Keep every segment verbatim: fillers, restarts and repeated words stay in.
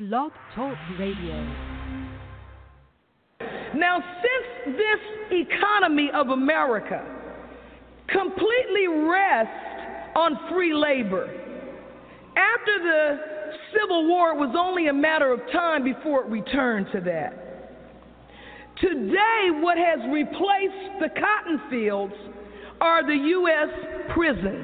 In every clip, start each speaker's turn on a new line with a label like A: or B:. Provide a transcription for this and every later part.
A: Blog Talk Radio.
B: Now, since this economy of America completely rests on free labor, after the Civil War, it was only a matter of time before it returned to that. Today, what has replaced the cotton fields are the U S prisons.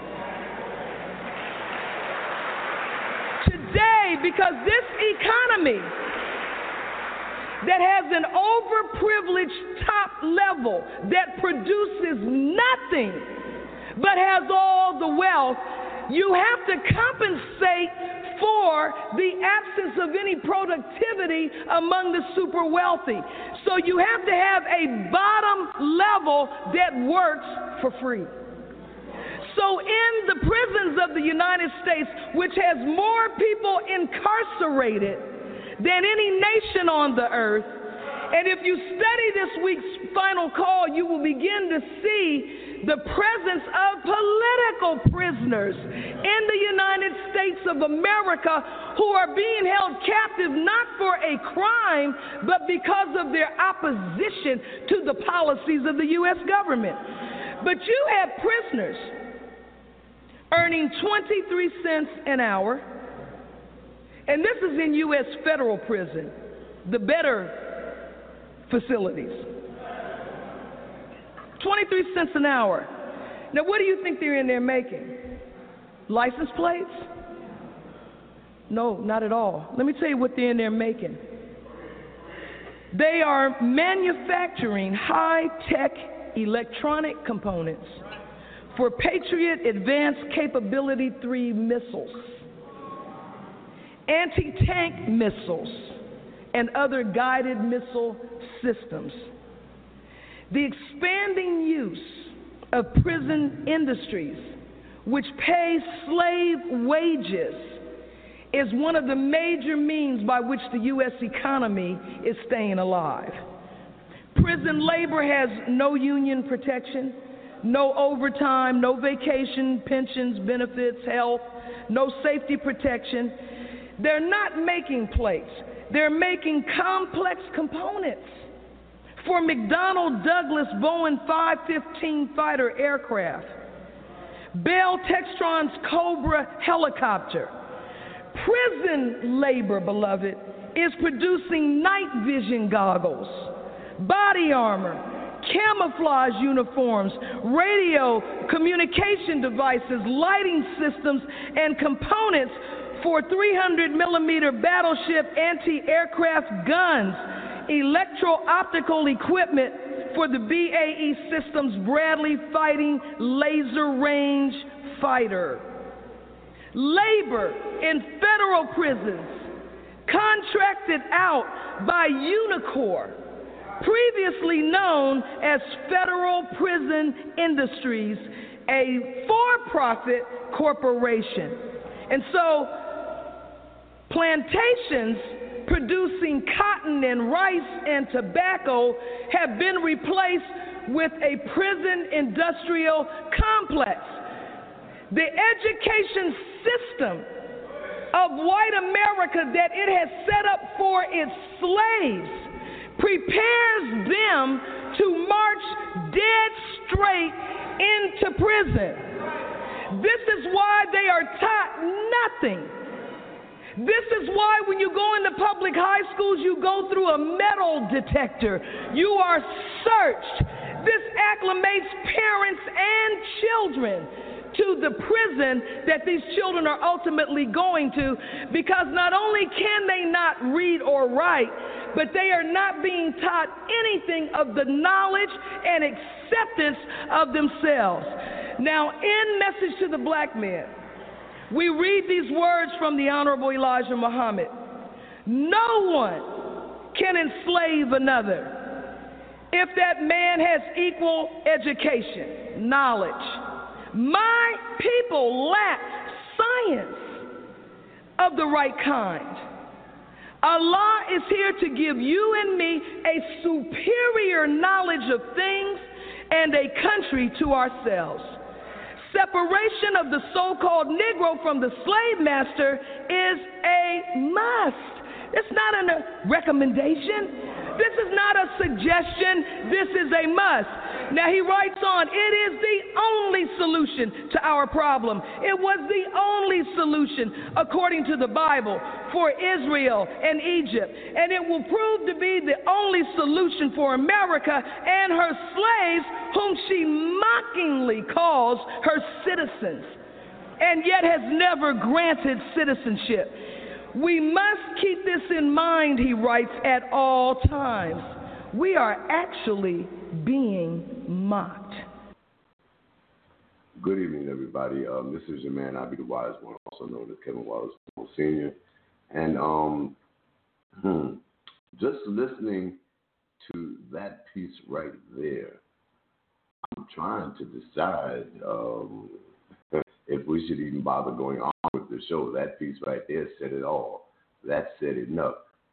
B: Today, because this economy that has an overprivileged top level that produces nothing but has all the wealth, you have to compensate for the absence of any productivity among the super wealthy. So you have to have a bottom level that works for free. So in the prisons of the United States, which has more people incarcerated than any nation on the earth, and if you study this week's Final Call, you will begin to see the presence of political prisoners in the United States of America who are being held captive not for a crime, but because of their opposition to the policies of the U S government. But you have prisoners earning twenty-three cents an hour, and this is in U S federal prison, the better facilities. twenty-three cents an hour. Now, what do you think they're in there making? License plates? No, not at all. Let me tell you what they're in there making. They are manufacturing high-tech electronic components for Patriot Advanced Capability three missiles, anti-tank missiles, and other guided missile systems. The expanding use of prison industries, which pay slave wages, is one of the major means by which the U S economy is staying alive. Prison labor has no union protection, no overtime, no vacation, pensions, benefits, health, no safety protection. They're not making plates. They're making complex components for McDonnell Douglas Boeing five fifteen fighter aircraft, Bell Textron's Cobra helicopter. Prison labor, beloved, is producing night vision goggles, body armor, camouflage uniforms, radio communication devices, lighting systems, and components for three hundred millimeter battleship anti-aircraft guns, electro-optical equipment for the B A E Systems Bradley Fighting Laser Range Fighter. Labor in federal prisons contracted out by Unicor, previously known as Federal Prison Industries, a for-profit corporation. And so plantations producing cotton and rice and tobacco have been replaced with a prison industrial complex. The education system of white America that it has set up for its slaves prepares them to march dead straight into prison. This is why they are taught nothing. This is why when you go into public high schools, you go through a metal detector. You are searched. This acclimates parents and children to the prison that these children are ultimately going to, because not only can they not read or write, but they are not being taught anything of the knowledge and acceptance of themselves. Now, in Message to the Black Man, we read these words from the Honorable Elijah Muhammad. No one can enslave another if that man has equal education, knowledge. My people lack science of the right kind. Allah is here to give you and me a superior knowledge of things and a country to ourselves. Separation of the so-called Negro from the slave master is a must. It's not a recommendation. This is not a suggestion. This is a must. Now he writes on, it is the only solution to our problem. It was the only solution, according to the Bible, for Israel and Egypt. And it will prove to be the only solution for America and her slaves, whom she mockingly calls her citizens, and yet has never granted citizenship. We must keep this in mind, he writes, at all times. We are actually being mocked.
C: Good evening, everybody. Um, this is your man, I Be the Wise One, also known as Kevin Wallace Senior And um, hmm, just listening to that piece right there, I'm trying to decide um, if we should even bother going on with the show. That piece right there said it all. That said enough.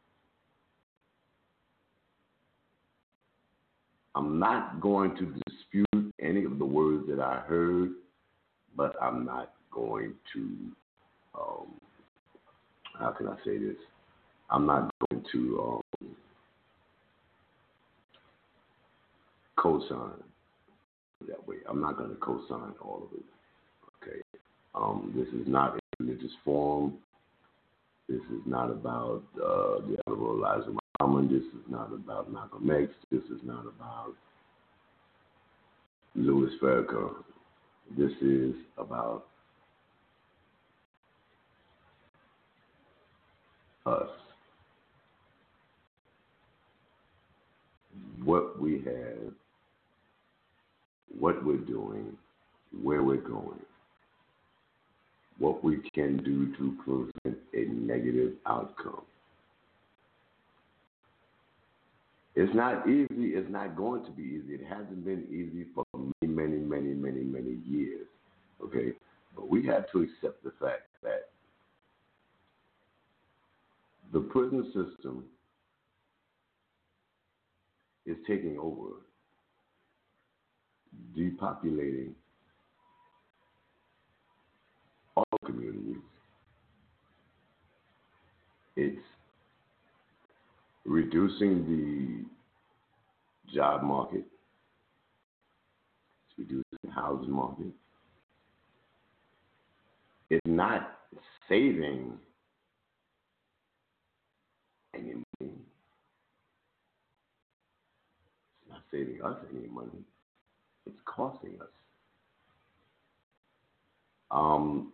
C: I'm not going to dispute any of the words that I heard, but I'm not going to, um, how can I say this? I'm not going to um, co-sign that way. I'm not going to co-sign all of it. Okay. Um, this is not a religious forum. This is not about uh, the Honorable Elijah Muhammad. This is not about Malcolm X. This is not about Louis Farrakhan. This is about us. What we have, what we're doing, where we're going, what we can do to prevent a negative outcome. It's not easy. It's not going to be easy. It hasn't been easy for many, many, many, many, many years. Okay? But we have to accept the fact that the prison system is taking over, depopulating all communities. It's reducing the job market. It's reducing the housing market. It's not saving any money. It's not saving us any money. It's costing us. Um,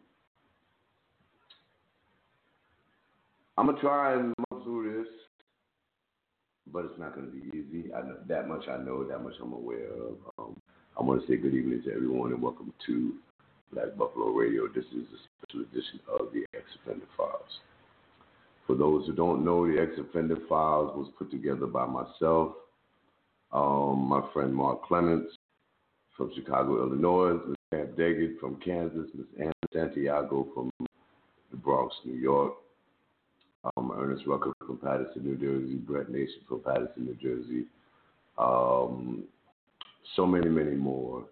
C: I'm going to try and move through this, but it's not going to be easy. I know, that much I know, that much I'm aware of. Um, I want to say good evening to everyone and welcome to Black Buffalo Radio. This is a special edition of the Ex-Offender Files. For those who don't know, the Ex-Offender Files was put together by myself, um, my friend Mark Clements from Chicago, Illinois, Miz Pam Daggett from Kansas, Miz Anna Santiago from the Bronx, New York, um, Ernest Rucker from Paterson, New Jersey, Brett Nation from Paterson, New Jersey, um, so many, many more.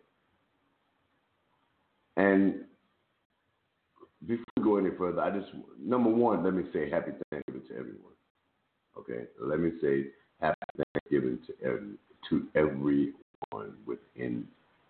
C: And before we go any further, I just, number one, let me say happy Thanksgiving to everyone. Okay? Let me say happy Thanksgiving to every, to everyone within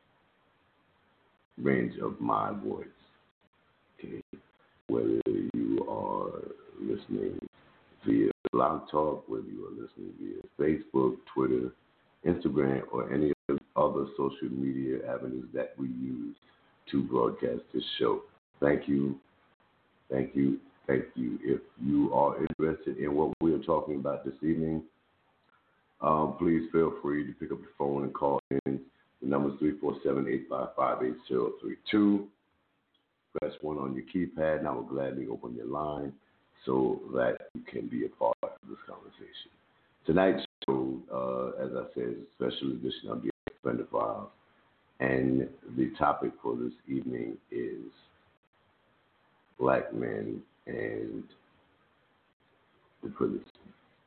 C: range of my voice. Okay? Whether you are listening via Blog Talk, whether you are listening via Facebook, Twitter, Instagram, or any other social media avenues that we use to broadcast this show. Thank you, thank you, thank you. If you are interested in what we are talking about this evening, um, please feel free to pick up your phone and call in. The number is three four seven, eight five five, eight zero three two. Press one on your keypad, and I will gladly open your line so that you can be a part of this conversation. Tonight's show, uh, as I said, is a special edition of the Ex-Offender Files, and the topic for this evening is Black men and the prison system.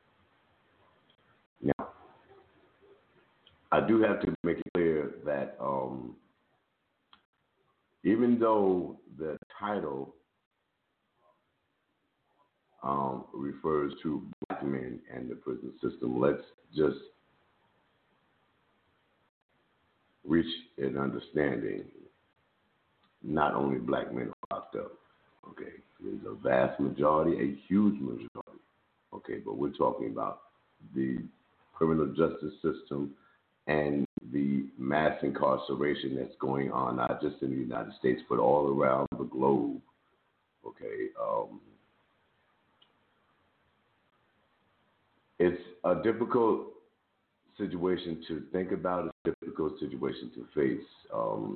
C: Now, I do have to make it clear that um, even though the title um, refers to black men and the prison system. Let's just reach an understanding. Not only black men are locked up, okay? There's a vast majority, a huge majority, okay? But we're talking about the criminal justice system and the mass incarceration that's going on, not just in the United States, but all around the globe, okay? Um, it's a difficult situation to think about, a difficult situation to face. Um,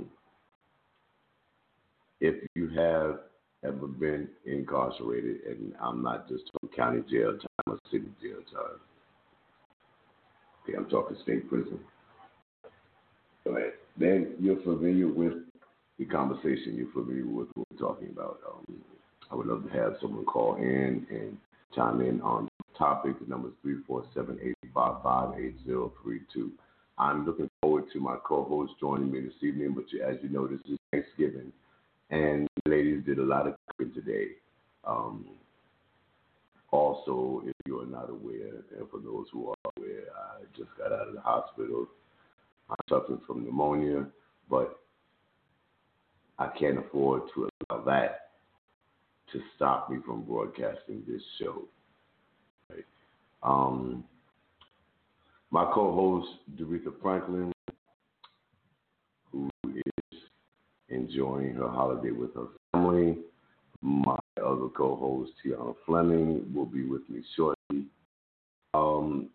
C: if you have ever been incarcerated, and I'm not just talking county jail time or city jail time, okay, I'm talking state prison. Go ahead. Then you're familiar with the conversation. You're familiar with what we're talking about. Um, I would love to have someone call in and chime in on the topic. The number is three four seven, eight five five, eight zero three two. I'm looking forward to my co-host joining me this evening, but you, as you know, this is Thanksgiving, and the ladies did a lot of cooking today. Um, also, if you are not aware, and for those who are aware, I just got out of the hospital. I'm suffering from pneumonia, but I can't afford to allow that to stop me from broadcasting this show. Right? Um, my co-host, Doretha Franklin, who is enjoying her holiday with her family. My other co-host, Tiana Fleming, will be with me shortly. Um,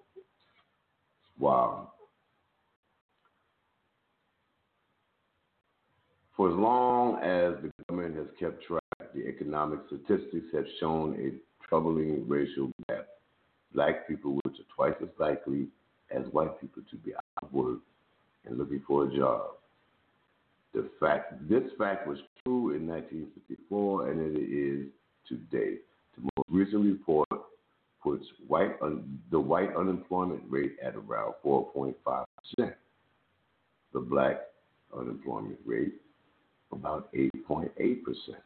C: wow. For as long as the government has kept track, the economic statistics have shown a troubling racial gap. Black people, which are twice as likely as white people to be out of work and looking for a job. The fact, this fact was true in nineteen fifty-four, and it is today. The most recent report puts white un, the white unemployment rate at around four point five percent. The black unemployment rate about eight point eight percent.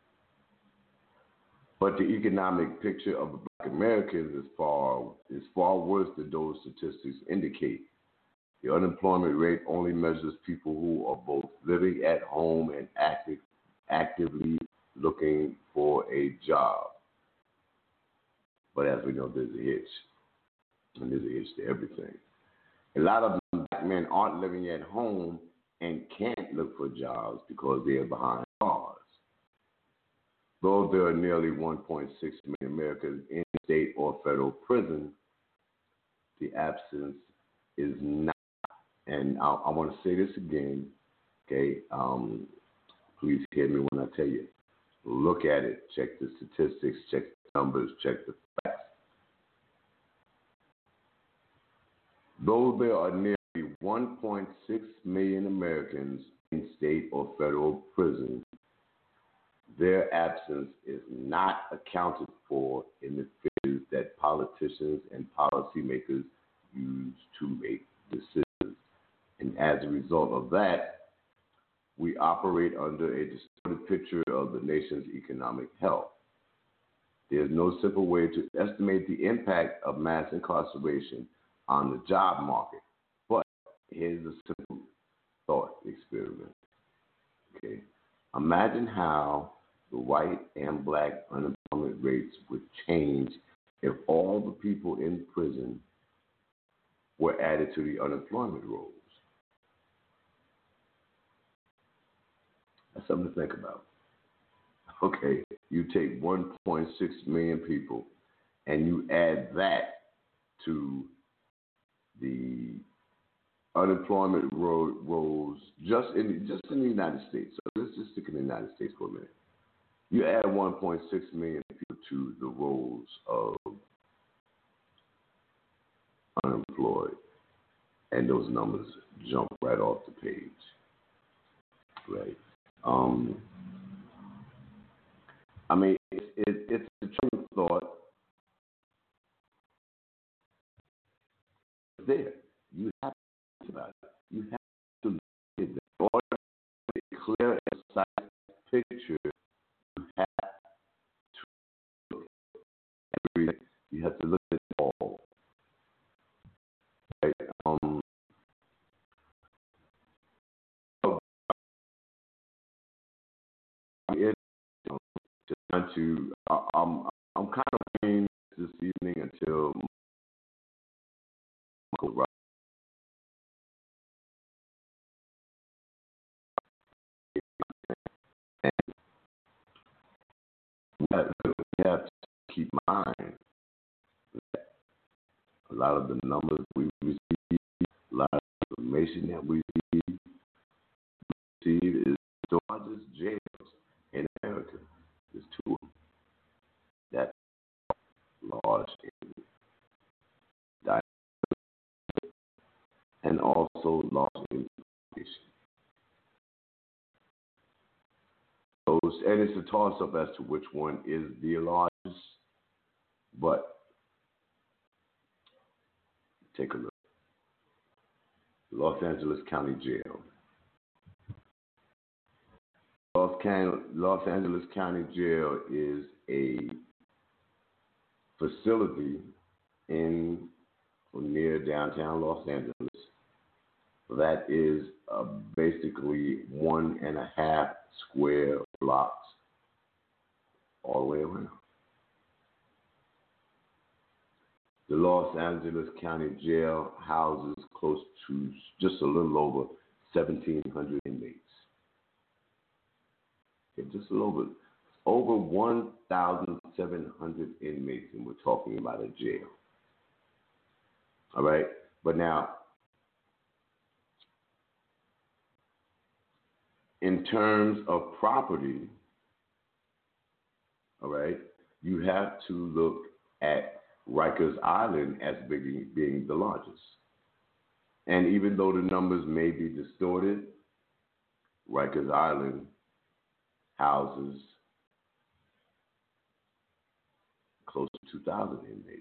C: But the economic picture of the black Americans is far is far worse than those statistics indicate. The unemployment rate only measures people who are both living at home and active, actively looking for a job. But as we know, there's a hitch, and there's a hitch to everything. A lot of black men aren't living at home and can't look for jobs because they are behind bars. Though there are nearly one point six million Americans in state or federal prison, the absence is not. And I, I want to say this again, okay? Um, please hear me when I tell you. Look at it. Check the statistics. Check the numbers. Check the facts. Though there are nearly one point six million Americans in state or federal prison, their absence is not accounted for in the figures that politicians and policymakers use to make decisions. And as a result of that, we operate under a distorted picture of the nation's economic health. There's no simple way to estimate the impact of mass incarceration on the job market. But here's a simple thought experiment. Okay? Imagine how the white and black unemployment rates would change if all the people in prison were added to the unemployment rolls. That's something to think about. Okay, you take one point six million people and you add that to the unemployment ro- rolls just in just in the United States. So let's just stick in the United States for a minute. You add one point six million people to the rolls of unemployed, and those numbers jump right off the page, right? Um, I mean, it, it, it's a true thought. It's there. You have to think about it. You have to look at it. In order to get a clear and precise picture, you have to look agree. You have to look at it all. Right? Um, it, um, just trying to, I, I'm, I'm kind of waiting this evening until Michael and we have, we have to keep in mind that a lot of the numbers we receive, a lot of information that we receive, receive is the largest jails in America. There's two of them. That's large in diet and also large in population. Those, and it's a toss-up as to which one is the largest, but take a look. Los Angeles County Jail. Los, Can- Los Angeles County Jail is a facility in or near downtown Los Angeles that is uh, basically one and a half square blocks all the way around. The Los Angeles County Jail houses close to just a little over seventeen hundred inmates. Okay, just a little bit. Over one thousand seven hundred inmates, and we're talking about a jail. All right? But now, in terms of property, all right, you have to look at Rikers Island as being, being the largest. And even though the numbers may be distorted, Rikers Island houses close to two thousand inmates.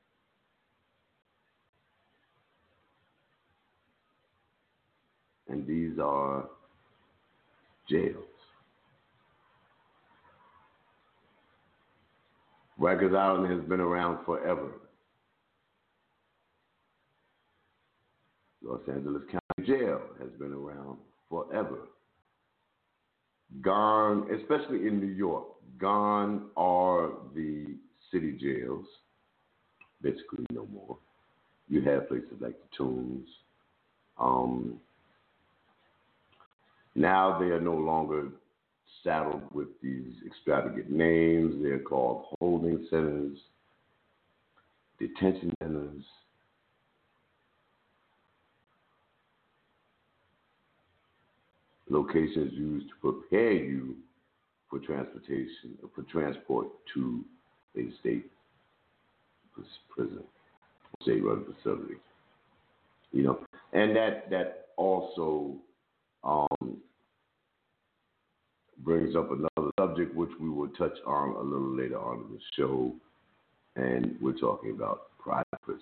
C: And these are jails. Rikers Island has been around forever. Los Angeles County Jail has been around forever. Gone, especially in New York, gone are the city jails. Basically, no more. You have places like the Tombs. Um, now they are no longer saddled with these extravagant names. They're called holding centers, detention centers. Locations used to prepare you for transportation, for transport to a state prison, state-run facility. You know, and that that also um, brings up another subject which we will touch on a little later on in the show, and we're talking about private prisons.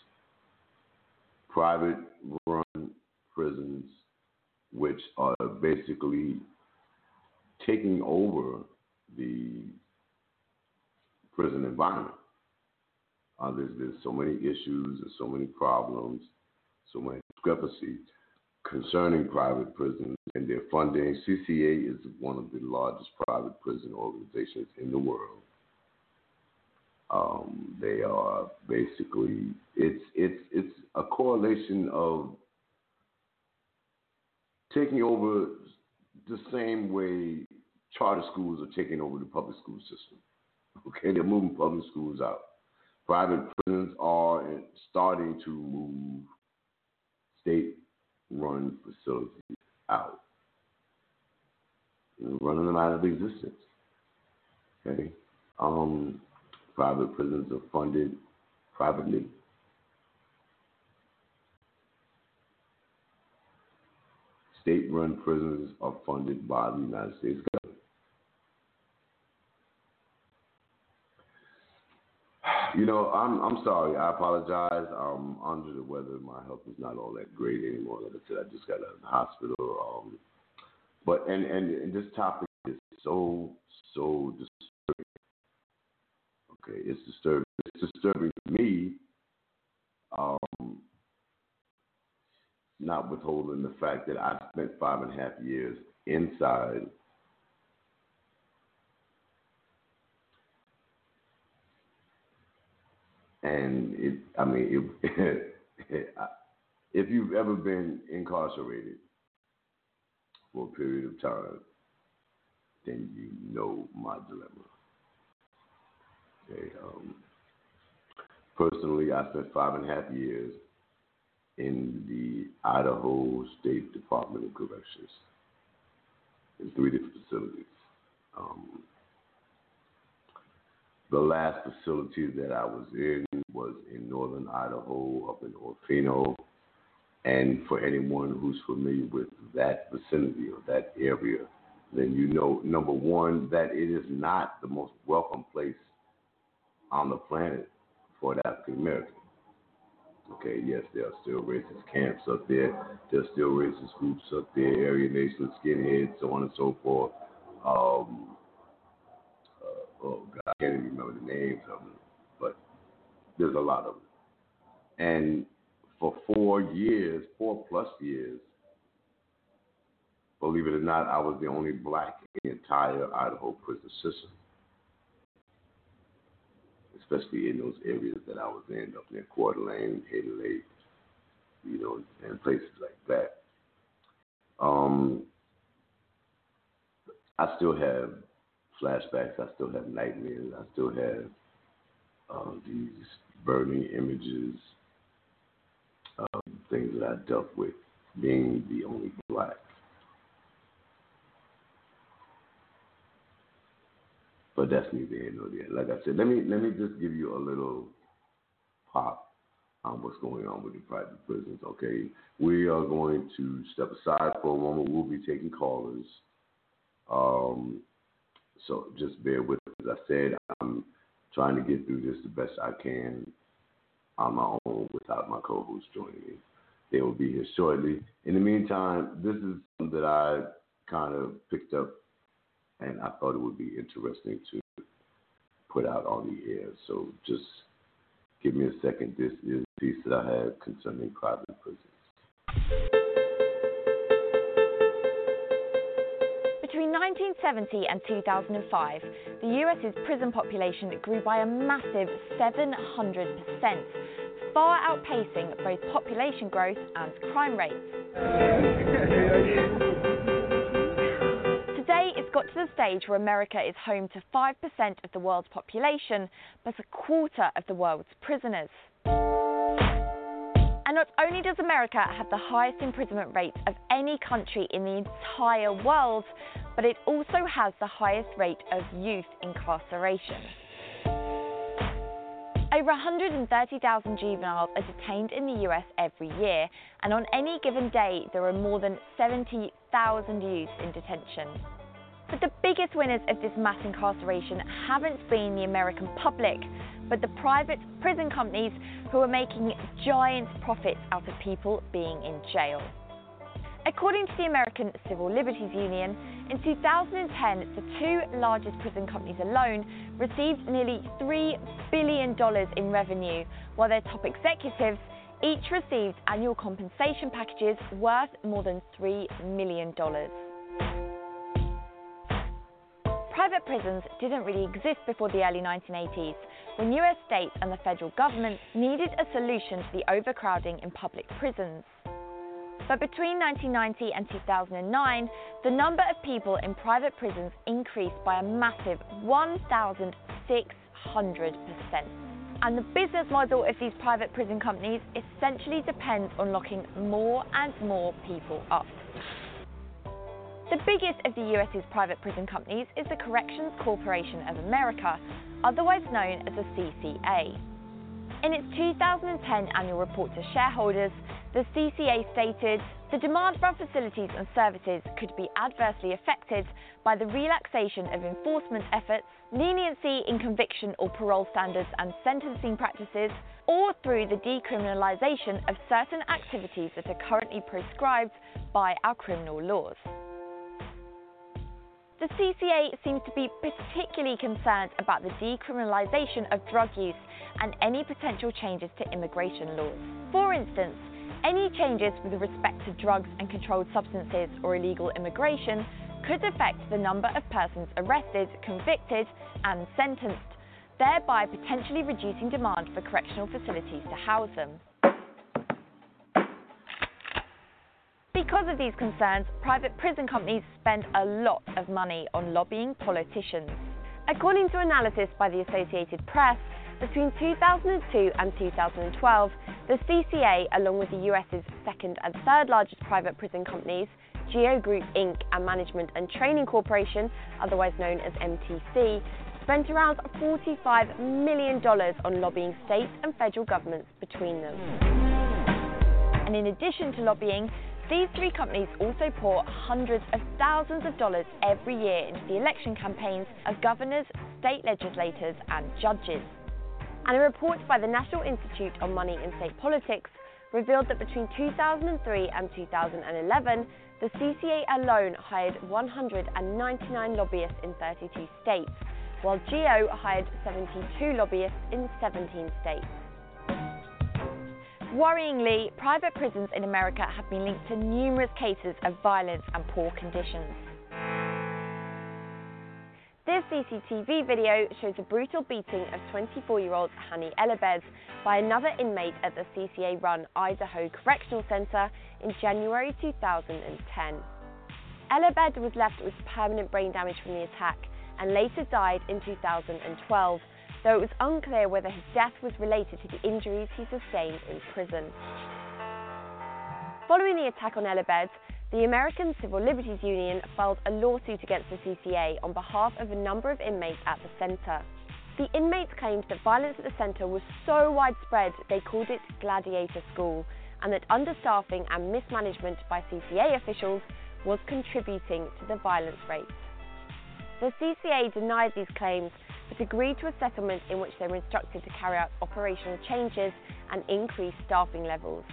C: Private-run prisons, which are basically taking over the prison environment. Uh, there's, there's so many issues, there's so many problems, so many discrepancies concerning private prisons and their funding. C C A is one of the largest private prison organizations in the world. Um, they are basically, it's it's it's a correlation of taking over the same way charter schools are taking over the public school system. Okay, they're moving public schools out. Private prisons are starting to move state-run facilities out, and running them out of existence. Okay, um, private prisons are funded privately. State-run prisons are funded by the United States government. You know, I'm I'm sorry. I apologize. I'm under the weather. My health is not all that great anymore. Like I said, I just got out of the hospital. Um, but and, and and this topic is so so disturbing. Okay, it's disturbing. It's disturbing to me, um, not withholding the fact that I spent five and a half years inside and it, I mean, it, if you've ever been incarcerated for a period of time, then you know my dilemma. Okay. Um, personally, I spent five and a half years in the Idaho State Department of Corrections in three different facilities. Um, the last facility that I was in was in northern Idaho, up in Orfino. And for anyone who's familiar with that vicinity or that area, then you know, number one, that it is not the most welcome place on the planet for an African American. Okay, yes, there are still racist camps up there. There's still racist groups up there, Aryan Nation, skinheads, so on and so forth. Um, uh, oh, God, I can't even remember the names of them, but there's a lot of them. And for four years, four plus years, believe it or not, I was the only black in the entire Idaho prison system, especially in those areas that I was in, up near Coeur d'Alene, Hayden Lake, you know, and places like that. Um, I still have flashbacks. I still have nightmares. I still have uh, these burning images of things that I dealt with being the only black. But that's neither here nor there. Like I said, let me let me just give you a little pop on what's going on with the private prisons. Okay, we are going to step aside for a moment. We'll be taking callers. Um, so just bear with us. As I said, I'm trying to get through this the best I can on my own without my co-host joining me. They will be here shortly. In the meantime, this is something that I kind of picked up, and I thought it would be interesting to put out on the air. So just give me a second. This is a piece that I have concerning private prisons.
D: Between nineteen seventy and two thousand five, the U S's prison population grew by a massive seven hundred percent, far outpacing both population growth and crime rates. Today, it's got to the stage where America is home to five percent of the world's population, but a quarter of the world's prisoners. And not only does America have the highest imprisonment rates of any country in the entire world, but it also has the highest rate of youth incarceration. Over one hundred thirty thousand juveniles are detained in the U S every year, and on any given day, there are more than seventy thousand youths in detention. But the biggest winners of this mass incarceration haven't been the American public, but the private prison companies who are making giant profits out of people being in jail. According to the American Civil Liberties Union, in two thousand ten, the two largest prison companies alone received nearly three billion dollars in revenue, while their top executives each received annual compensation packages worth more than three million dollars. Private prisons didn't really exist before the early nineteen eighties, when U S states and the federal government needed a solution to the overcrowding in public prisons. But between nineteen ninety and two thousand nine, the number of people in private prisons increased by a massive one thousand six hundred percent. And the business model of these private prison companies essentially depends on locking more and more people up. The biggest of the U S's private prison companies is the Corrections Corporation of America, otherwise known as the C C A. In its two thousand ten annual report to shareholders, the C C A stated, "The demand for our facilities and services could be adversely affected by the relaxation of enforcement efforts, leniency in conviction or parole standards and sentencing practices, or through the decriminalization of certain activities that are currently prescribed by our criminal laws." The C C A seems to be particularly concerned about the decriminalisation of drug use and any potential changes to immigration laws. For instance, any changes with respect to drugs and controlled substances or illegal immigration could affect the number of persons arrested, convicted and sentenced, thereby potentially reducing demand for correctional facilities to house them. Because of these concerns, private prison companies spend a lot of money on lobbying politicians. According to analysis by the Associated Press, between two thousand two and two thousand twelve, the C C A, along with the U S's second and third largest private prison companies, GEO Group Incorporated and Management and Training Corporation, otherwise known as M T C, spent around forty-five million dollars on lobbying state and federal governments between them. And in addition to lobbying, these three companies also pour hundreds of thousands of dollars every year into the election campaigns of governors, state legislators and judges. And a report by the National Institute on Money and State Politics revealed that between two thousand three and two thousand eleven, the C C A alone hired one hundred ninety-nine lobbyists in thirty-two states, while GEO hired seventy-two lobbyists in seventeen states. Worryingly, private prisons in America have been linked to numerous cases of violence and poor conditions. This C C T V video shows a brutal beating of twenty-four-year-old Hani Elebez by another inmate at the C C A-run Idaho Correctional Center in January two thousand ten. Elebez was left with permanent brain damage from the attack and later died in two thousand twelve, though it was unclear whether his death was related to the injuries he sustained in prison. Following the attack on Elebez, the American Civil Liberties Union filed a lawsuit against the C C A on behalf of a number of inmates at the centre. The inmates claimed that violence at the centre was so widespread they called it Gladiator School, and that understaffing and mismanagement by C C A officials was contributing to the violence rates. The C C A denied these claims, but agreed to a settlement in which they were instructed to carry out operational changes and increase staffing levels.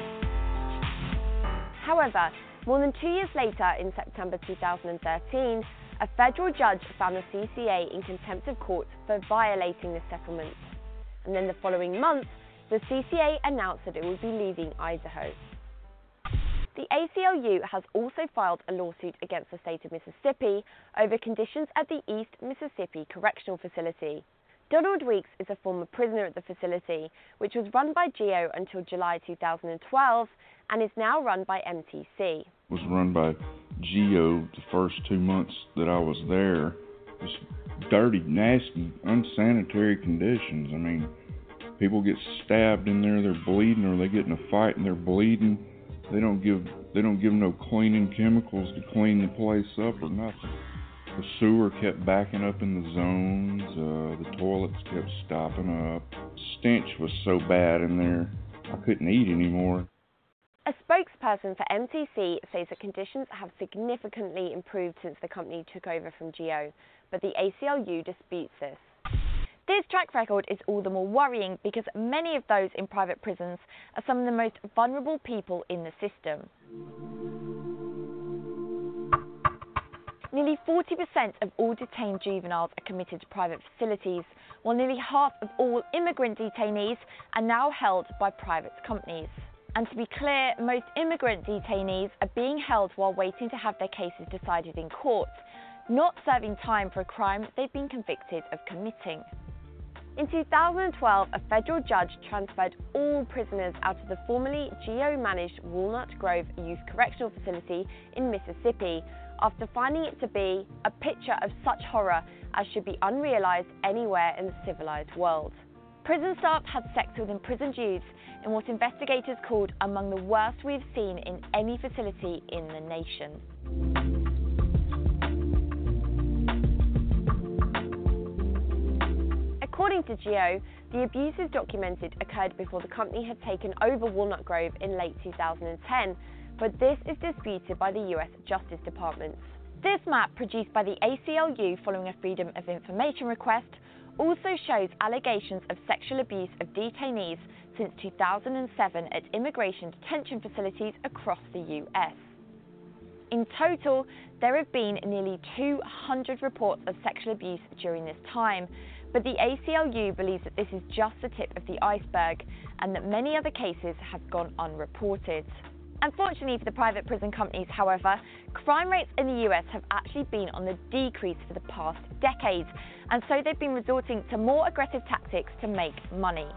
D: However, more than two years later, in September two thousand thirteen, a federal judge found the C C A in contempt of court for violating the settlement. And then the following month, the C C A announced that it would be leaving Idaho. The A C L U has also filed a lawsuit against the state of Mississippi over conditions at the East Mississippi Correctional Facility. Donald Weeks is a former prisoner at the facility, which was run by GEO until July two thousand twelve and is now run by M T C.
E: It was run by GEO the first two months that I was there. Just dirty, nasty, unsanitary conditions. I mean, people get stabbed in there, they're bleeding, or they get in a fight and they're bleeding. They don't give they don't give them no cleaning chemicals to clean the place up or nothing. The sewer kept backing up in the zones. Uh, the toilets kept stopping up. The stench was so bad in there, I couldn't eat anymore.
D: A spokesperson for M T C says that conditions have significantly improved since the company took over from GEO, but the A C L U disputes this. This track record is all the more worrying because many of those in private prisons are some of the most vulnerable people in the system. Nearly forty percent of all detained juveniles are committed to private facilities, while nearly half of all immigrant detainees are now held by private companies. And to be clear, most immigrant detainees are being held while waiting to have their cases decided in court, not serving time for a crime they've been convicted of committing. In two thousand twelve, a federal judge transferred all prisoners out of the formerly GEO-managed Walnut Grove Youth Correctional Facility in Mississippi, after finding it to be a picture of such horror as should be unrealized anywhere in the civilized world. Prison staff had sex with imprisoned youths in what investigators called among the worst we've seen in any facility in the nation. According to GEO, the abuses documented occurred before the company had taken over Walnut Grove in late two thousand ten, but this is disputed by the U S Justice Department. This map, produced by the A C L U following a Freedom of Information request, also shows allegations of sexual abuse of detainees since two thousand seven at immigration detention facilities across the U S. In total, there have been nearly two hundred reports of sexual abuse during this time, but the A C L U believes that this is just the tip of the iceberg and that many other cases have gone unreported. Unfortunately for the private prison companies, however, crime rates in the U S have actually been on the decrease for the past decades, and so they've been resorting to more aggressive tactics to make money.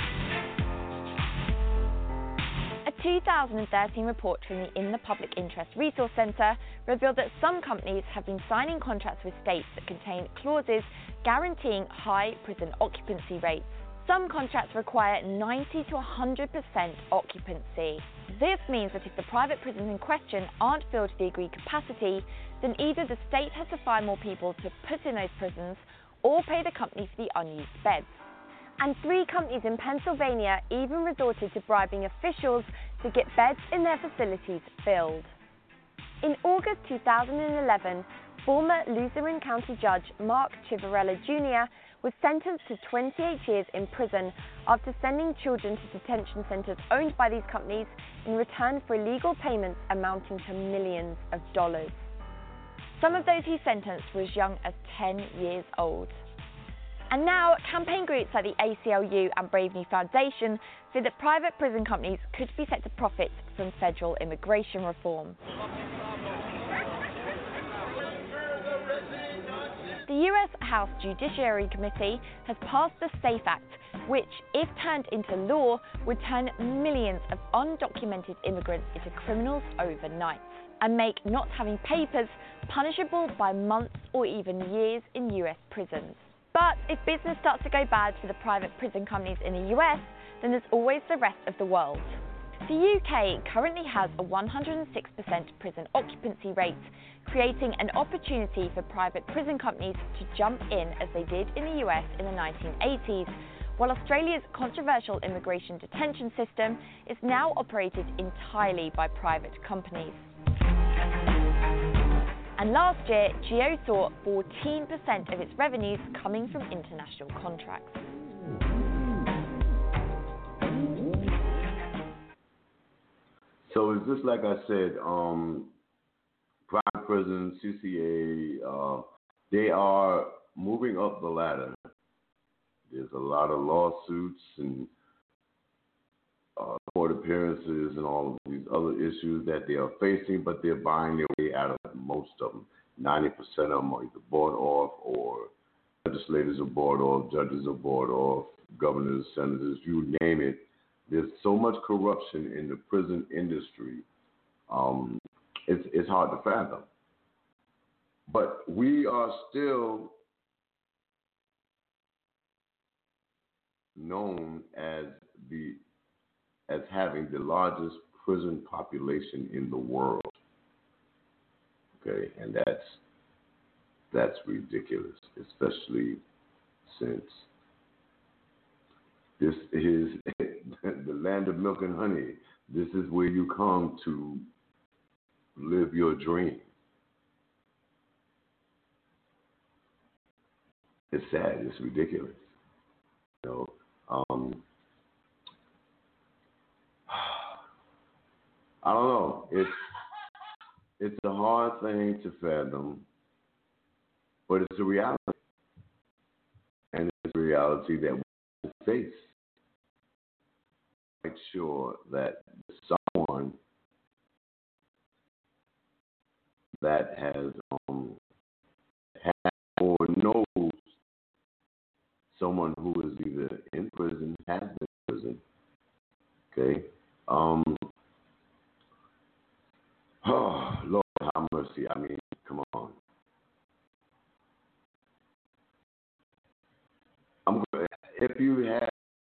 D: A two thousand thirteen report from the In the Public Interest Resource Centre revealed that some companies have been signing contracts with states that contain clauses guaranteeing high prison occupancy rates. Some contracts require ninety to one hundred percent occupancy. This means that if the private prisons in question aren't filled to the agreed capacity, then either the state has to find more people to put in those prisons or pay the company for the unused beds. And three companies in Pennsylvania even resorted to bribing officials to get beds in their facilities filled. In August two thousand eleven, former Luzerne County Judge Mark Chivarella Junior was sentenced to twenty-eight years in prison after sending children to detention centers owned by these companies in return for illegal payments amounting to millions of dollars. Some of those he sentenced were as young as ten years old. And now, campaign groups like the A C L U and Brave New Foundation say that private prison companies could be set to profit from federal immigration reform. The U S House Judiciary Committee has passed the SAFE Act, which, if turned into law, would turn millions of undocumented immigrants into criminals overnight and make not having papers punishable by months or even years in U S prisons. But if business starts to go bad for the private prison companies in the U S, then there's always the rest of the world. The U K currently has a one hundred six percent prison occupancy rate, creating an opportunity for private prison companies to jump in as they did in the U S in the nineteen eighties, while Australia's controversial immigration detention system is now operated entirely by private companies. And last year, Geo saw fourteen percent of its revenues coming from international contracts.
C: So it's just like I said, um, private prisons, C C A, uh, they are moving up the ladder. There's a lot of lawsuits and uh, court appearances and all of these other issues that they are facing, but they're buying their way out of most of them. ninety percent of them are either bought off, or legislators are bought off, judges are bought off, governors, senators, you name it. There's so much corruption in the prison industry, um, it's, it's hard to fathom. But we are still known as the as having the largest prison population in the world. Okay, and that's that's ridiculous, especially since this is the land of milk and honey. This is where you come to live your dream. It's sad. It's ridiculous. You know, um, I don't know. It's it's a hard thing to fathom, but it's a reality, and it's a reality that we face. Make sure that someone that has um has or knows someone who is either in prison, has been in prison, okay, um, oh, Lord have mercy. I mean, come on. I'm going if you have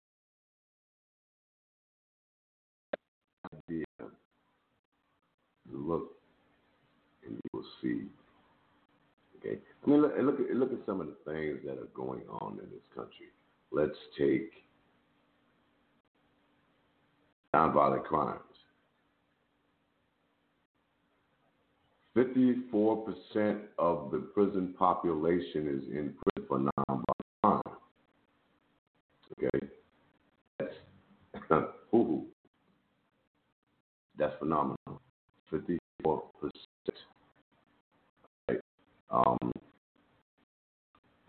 C: idea, look and you will see. Okay. I mean, look, look at look at some of the things that are going on in this country. Let's take nonviolent crimes. Fifty-four percent of the prison population is in prison for nonviolent crime. Okay, that's ooh, that's phenomenal. Fifty-four percent.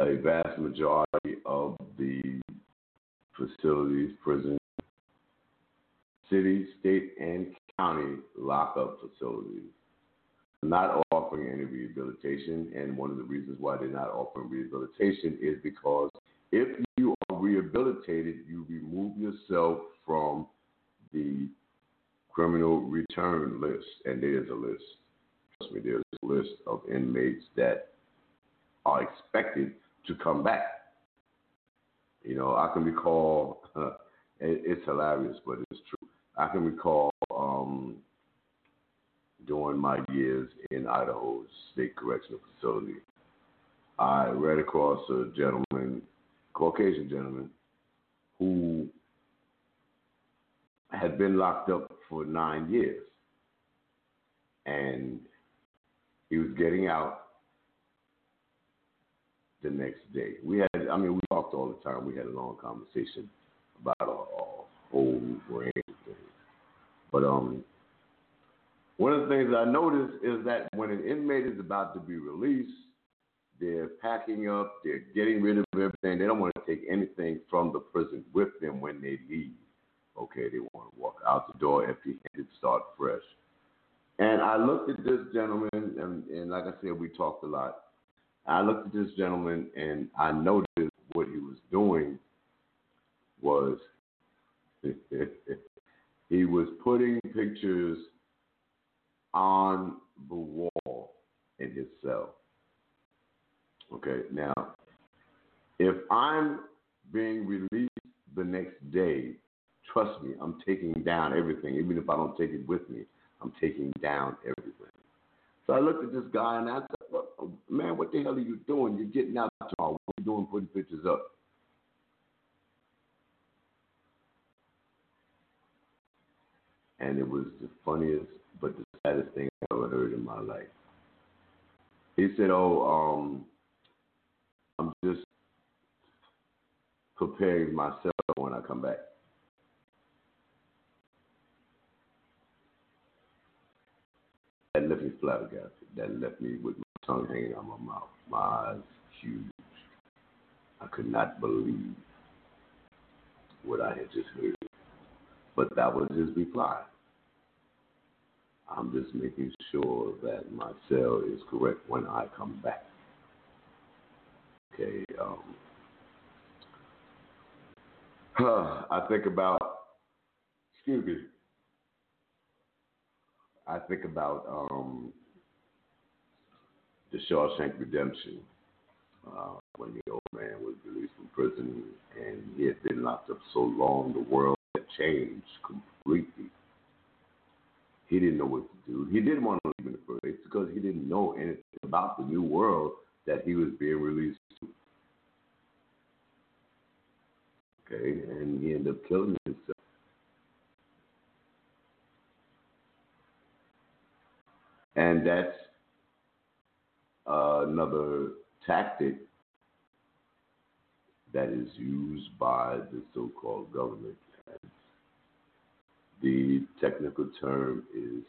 C: a vast majority of the facilities, prisons, city, state, and county lockup facilities are not offering any rehabilitation. And one of the reasons why they're not offering rehabilitation is because if you are rehabilitated, you remove yourself from the criminal return list. And there's a list. Trust me, there's a list of inmates that are expected to come back. You know, I can recall, uh, it, it's hilarious, but it's true. I can recall um, during my years in Idaho State Correctional Facility, I ran across a gentleman, Caucasian gentleman, who had been locked up for nine years. And he was getting out the next day. We had, I mean, we talked all the time. We had a long conversation about a, a whole range of things. But um, one of the things I noticed is that when an inmate is about to be released, they're packing up, they're getting rid of everything. They don't want to take anything from the prison with them when they leave. Okay, they want to walk out the door empty-handed, start fresh. And I looked at this gentleman, and, and like I said, we talked a lot. I looked at this gentleman, and I noticed what he was doing was he was putting pictures on the wall in his cell. Okay, now, if I'm being released the next day, trust me, I'm taking down everything. Even if I don't take it with me, I'm taking down everything. So I looked at this guy and I said, look, man, what the hell are you doing? You're getting out tomorrow. What are you doing putting pictures up? And it was the funniest but the saddest thing I ever heard in my life. He said, oh, um, I'm just preparing myself when I come back. That left me flabbergasted. That left me with my tongue hanging out my mouth. My eyes huge. I could not believe what I had just heard. But that was his reply. I'm just making sure that my cell is correct when I come back. Okay. Um, huh, I think about, excuse me, I think about um, the Shawshank Redemption, uh, when the old man was released from prison and he had been locked up so long, the world had changed completely. He didn't know what to do. He didn't want to leave in the first place because he didn't know anything about the new world that he was being released to. Okay, and he ended up killing himself. And that's uh, another tactic that is used by the so-called government. The technical term is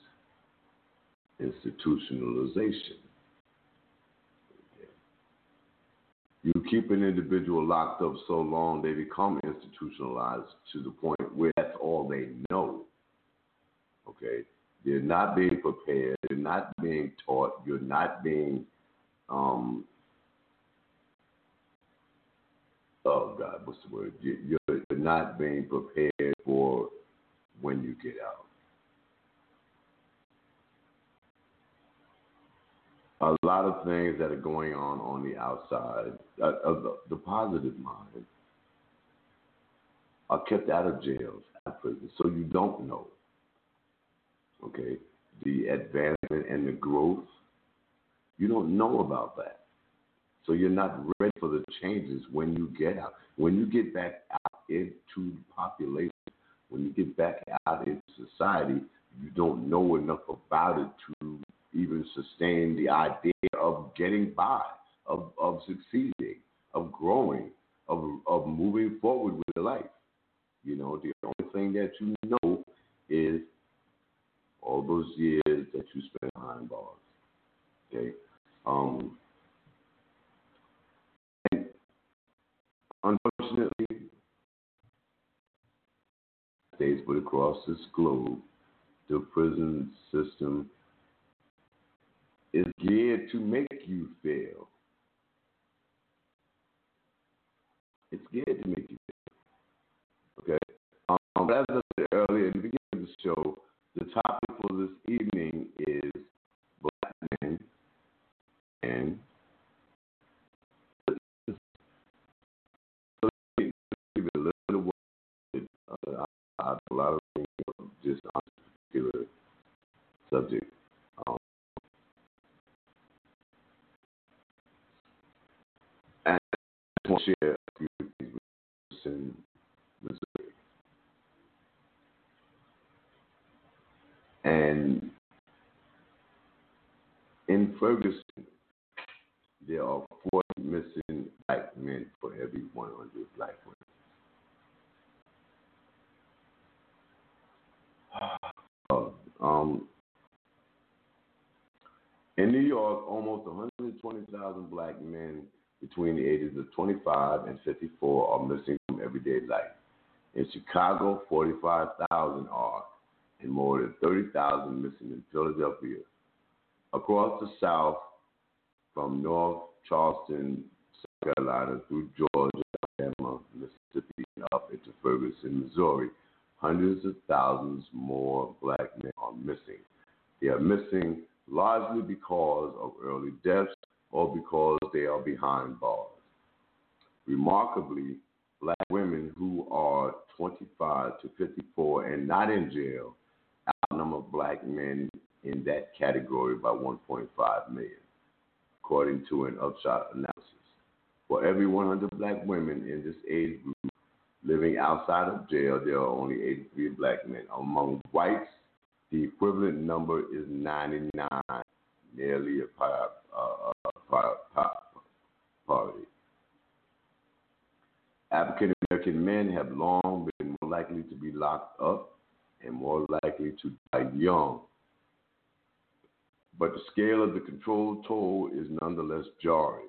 C: institutionalization. Okay. You keep an individual locked up so long, they become institutionalized to the point where that's all they know. Okay? They're not being prepared. They're not being taught. You're not being, um, oh God, what's the word? You're not being prepared for when you get out. A lot of things that are going on on the outside uh, of the, the positive mind are kept out of jails, out of prison, so you don't know. Okay, the advancement and the growth, you don't know about that. So you're not ready for the changes when you get out. When you get back out into the population, when you get back out into society, you don't know enough about it to even sustain the idea of getting by, of, of succeeding, of growing, of, of moving forward with your life. You know, the only thing that you know is all those years that you spent behind bars. Okay? Um, and Unfortunately, states but across this globe, the prison system is geared to make you fail. It's geared to make you fail. Okay? Um, but as I said earlier in the beginning of the show, the topic for this evening is black men and so give it a little bit of work. Uh, I have a lot of things just on this particular subject. Um, and I just want to share a few things with us in Missouri. And in Ferguson, there are forty missing black men for every one hundred black women. Uh, um, in New York, almost one hundred twenty thousand black men between the ages of twenty-five and fifty-four are missing from everyday life. In Chicago, forty-five thousand are, and more than thirty thousand missing in Philadelphia. Across the South, from North Charleston, South Carolina, through Georgia, Alabama, Mississippi, and up into Ferguson, Missouri, hundreds of thousands more black men are missing. They are missing largely because of early deaths or because they are behind bars. Remarkably, black women who are twenty-five to fifty-four and not in jail outnumber black men in that category by one point five million, according to an Upshot analysis. For every one hundred black women in this age group living outside of jail, there are only eighty-three black men. Among whites, the equivalent number is ninety-nine, nearly a par, uh, par, par, parity. African American men have long been more likely to be locked up and more likely to die young. But the scale of the controlled toll is nonetheless jarring.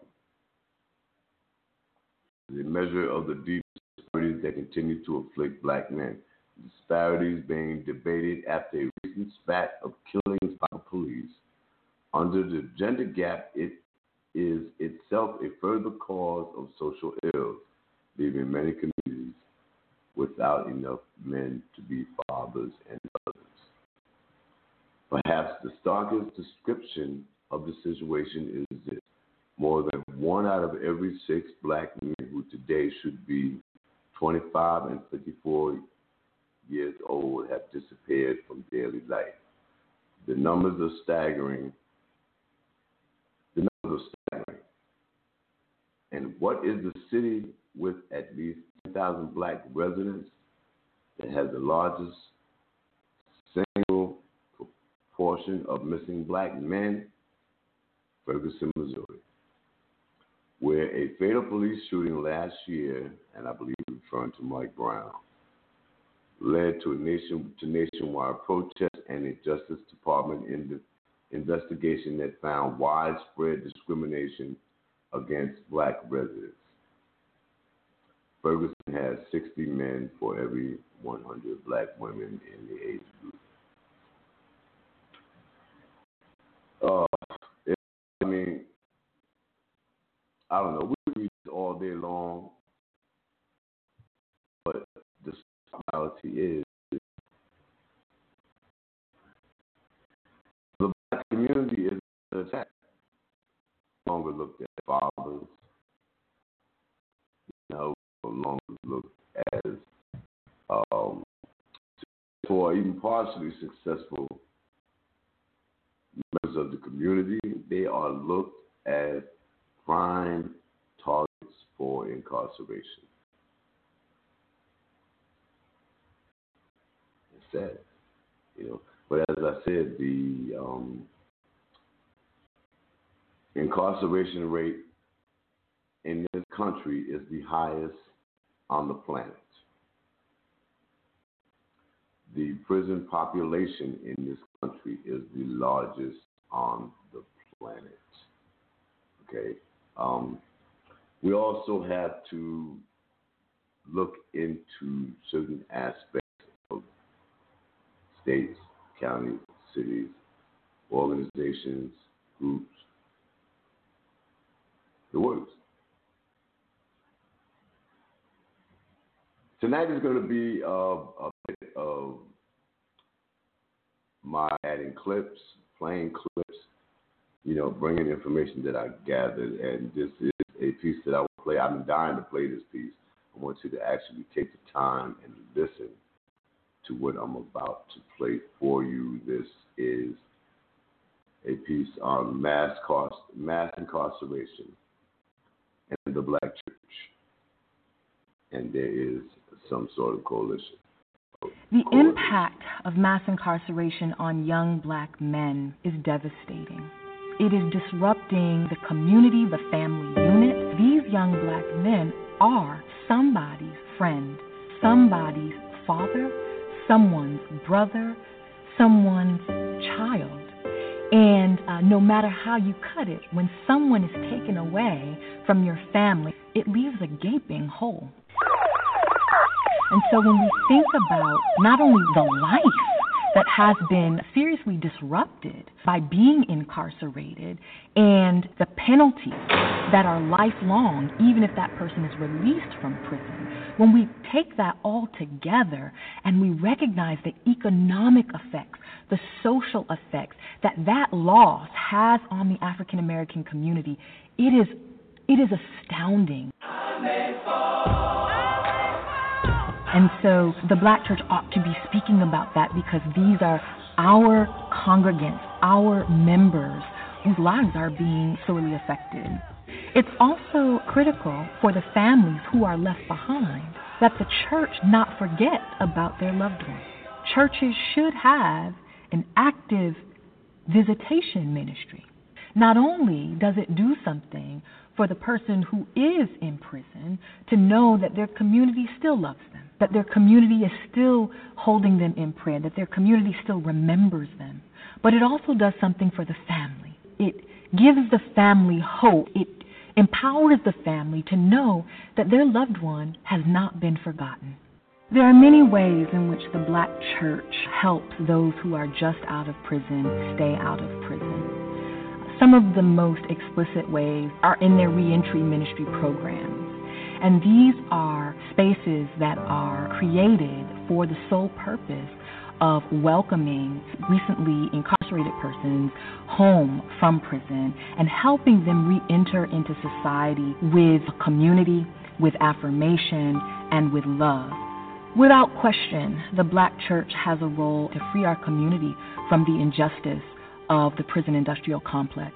C: The measure of the deep disparities that continue to afflict black men. Disparities being debated after a recent spat of killings by the police. Under the gender gap, it is itself a further cause of social ills, leaving many communities without enough men to be fathers and mothers. Perhaps the starkest description of the situation is this. More than one out of every six black men who today should be twenty-five and fifty-four years old have disappeared from daily life. The numbers are staggering. The numbers are staggering. And what is the city with at least ten thousand black residents that has the largest single proportion of missing black men? Ferguson, Missouri, where a fatal police shooting last year, and I believe referring to Mike Brown, led to a nation to nationwide protest and a Justice Department in the investigation that found widespread discrimination against black residents. Ferguson has sixty men for every one hundred black women in the age group. Uh, it, I mean, I don't know. We can read this all day long, but the reality is the black community is attacked. No longer looked at fathers, no longer looked as um, for even partially successful members of the community. They are looked as prime targets for incarceration. It's sad, you know. But as I said, the um, incarceration rate in this country is the highest on the planet. The prison population in this country is the largest on the planet. Okay. Um, we also have to look into certain aspects of states, counties, cities, organizations, groups, the works. Tonight is going to be uh, a bit of my adding clips, playing clips, you know, bringing information that I gathered, and this is a piece that I will play. I've been dying to play this piece. I want you to actually take the time and listen to what I'm about to play for you. This is a piece on mass cost, mass incarceration and the Black church, and there is some sort of coalition.
F: The impact of mass incarceration on young Black men is devastating. It is disrupting the community, the family unit. These young Black men are somebody's friend, somebody's father, someone's brother, someone's child. And uh, no matter how you cut it, when someone is taken away from your family, it leaves a gaping hole. And so when we think about not only the life that has been seriously disrupted by being incarcerated and the penalties that are lifelong, even if that person is released from prison, when we take that all together and we recognize the economic effects, the social effects that that loss has on the African American community, it is it is astounding. And so the Black church ought to be speaking about that, because these are our congregants, our members whose lives are being sorely affected. It's also critical for the families who are left behind that the church not forget about their loved ones. Churches should have an active visitation ministry. Not only does it do something for the person who is in prison to know that their community still loves them, that their community is still holding them in prayer, that their community still remembers them, but it also does something for the family. It gives the family hope. It empowers the family to know that their loved one has not been forgotten. There are many ways in which the Black church helps those who are just out of prison stay out of prison. Some of the most explicit ways are in their reentry ministry programs. And these are spaces that are created for the sole purpose of welcoming recently incarcerated persons home from prison and helping them re-enter into society with community, with affirmation, and with love. Without question, the Black church has a role to free our community from the injustice of the prison industrial complex.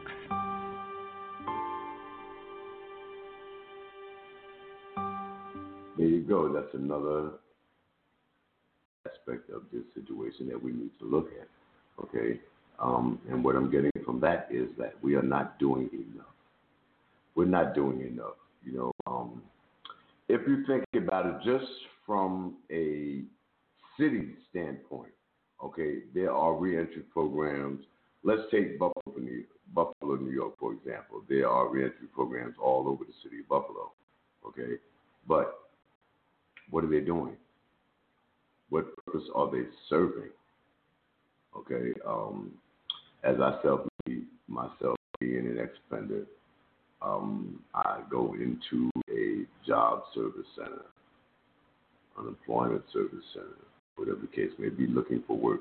C: There you go. That's another aspect of this situation that we need to look at, okay? Um, and what I'm getting from that is that we are not doing enough. We're not doing enough. You know, um, if you think about it just from a city standpoint, okay, there are reentry programs. Let's take Buffalo, New, Buffalo, New York, for example. There are reentry programs all over the city of Buffalo, okay? But what are they doing? What purpose are they serving? Okay, um, as I self myself being an ex-offender, um, I go into a job service center, unemployment service center, whatever the case may be, looking for work.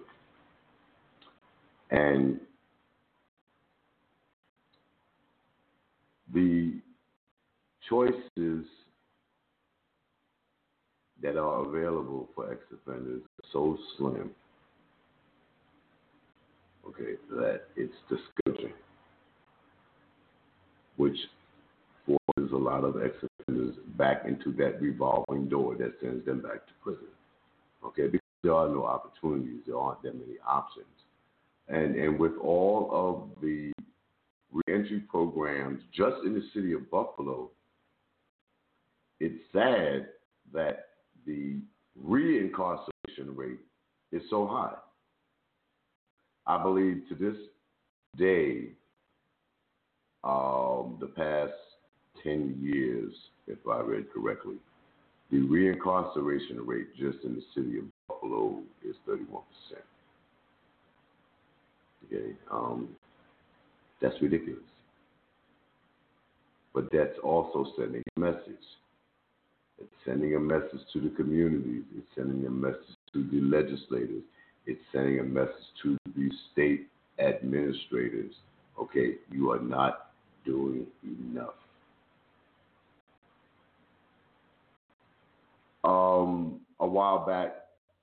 C: And the choices that are available for ex-offenders are so slim, okay, that it's discouraging, which forces a lot of ex-offenders back into that revolving door that sends them back to prison, okay, because there are no opportunities, there aren't that many options. And and with all of the reentry programs just in the city of Buffalo, it's sad that the reincarceration rate is so high. I believe to this day, um, the past ten years, if I read correctly, The reincarceration rate just in the city of Buffalo is thirty-one percent. Okay, um, that's ridiculous. But that's also sending a message. It's sending a message to the communities. It's sending a message to the legislators. It's sending a message to the state administrators. Okay, you are not doing enough. Um, a while back,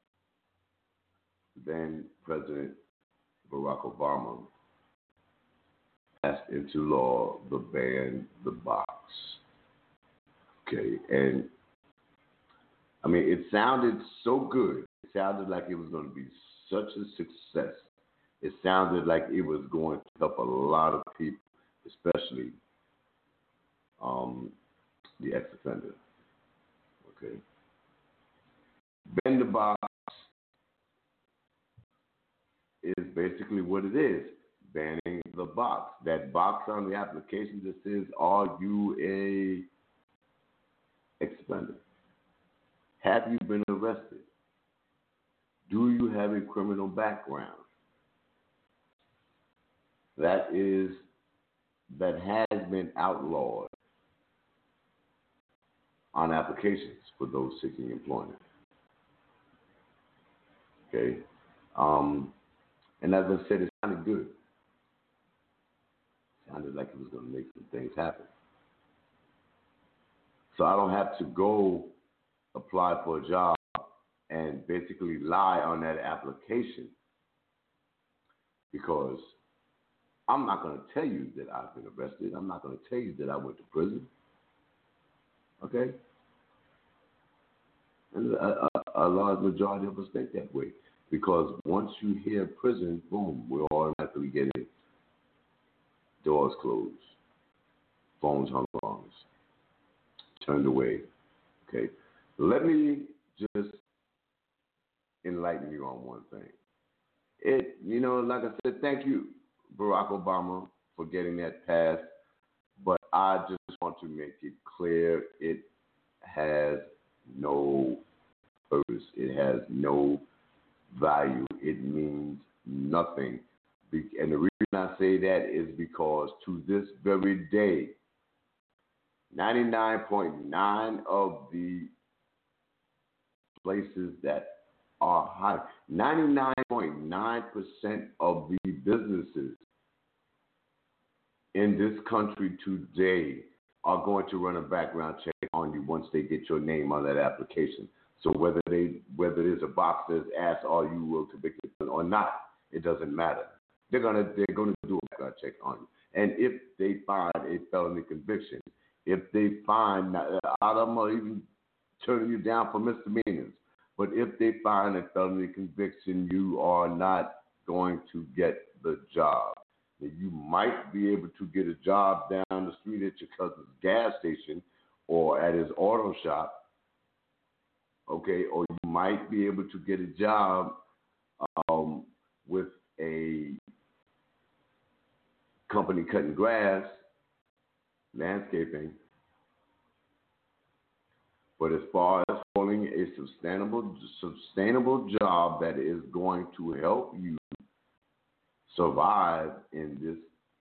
C: then President Barack Obama passed into law the ban the box. Okay, and I mean, it sounded so good. It sounded like it was going to be such a success. It sounded like it was going to help a lot of people, especially um, the ex-offender. Okay. Ban the box is basically what it is, banning the box. That box on the application that says, are you a ex-offender? Have you been arrested? Do you have a criminal background? That is, that has been outlawed on applications for those seeking employment. Okay? Um, and as I said, it sounded good. It sounded like it was going to make some things happen. So I don't have to go apply for a job and basically lie on that application, because I'm not going to tell you that I've been arrested. I'm not going to tell you that I went to prison. Okay? And a, a, a large majority of us think that way, because once you hear prison, boom, we're automatically getting doors closed, phones hung on us, turned away. Okay? Let me just enlighten you on one thing. It, you know, like I said, thank you, Barack Obama, for getting that passed. But I just want to make it clear, it has no purpose. It has no value. It means nothing. And the reason I say that is because to this very day, ninety-nine point nine of the places that are high, ninety-nine point nine percent of the businesses in this country today are going to run a background check on you once they get your name on that application. So whether they whether there's a box that asks, are you will convicted or not, it doesn't matter. They're gonna they're gonna do a background check on you. And if they find a felony conviction, if they find, I don't know, even turning you down for misdemeanors, but if they find a felony conviction, you are not going to get the job. You might be able to get a job down the street at your cousin's gas station or at his auto shop, okay, or you might be able to get a job um, with a company cutting grass, landscaping. But as far as holding a sustainable, sustainable job that is going to help you survive in this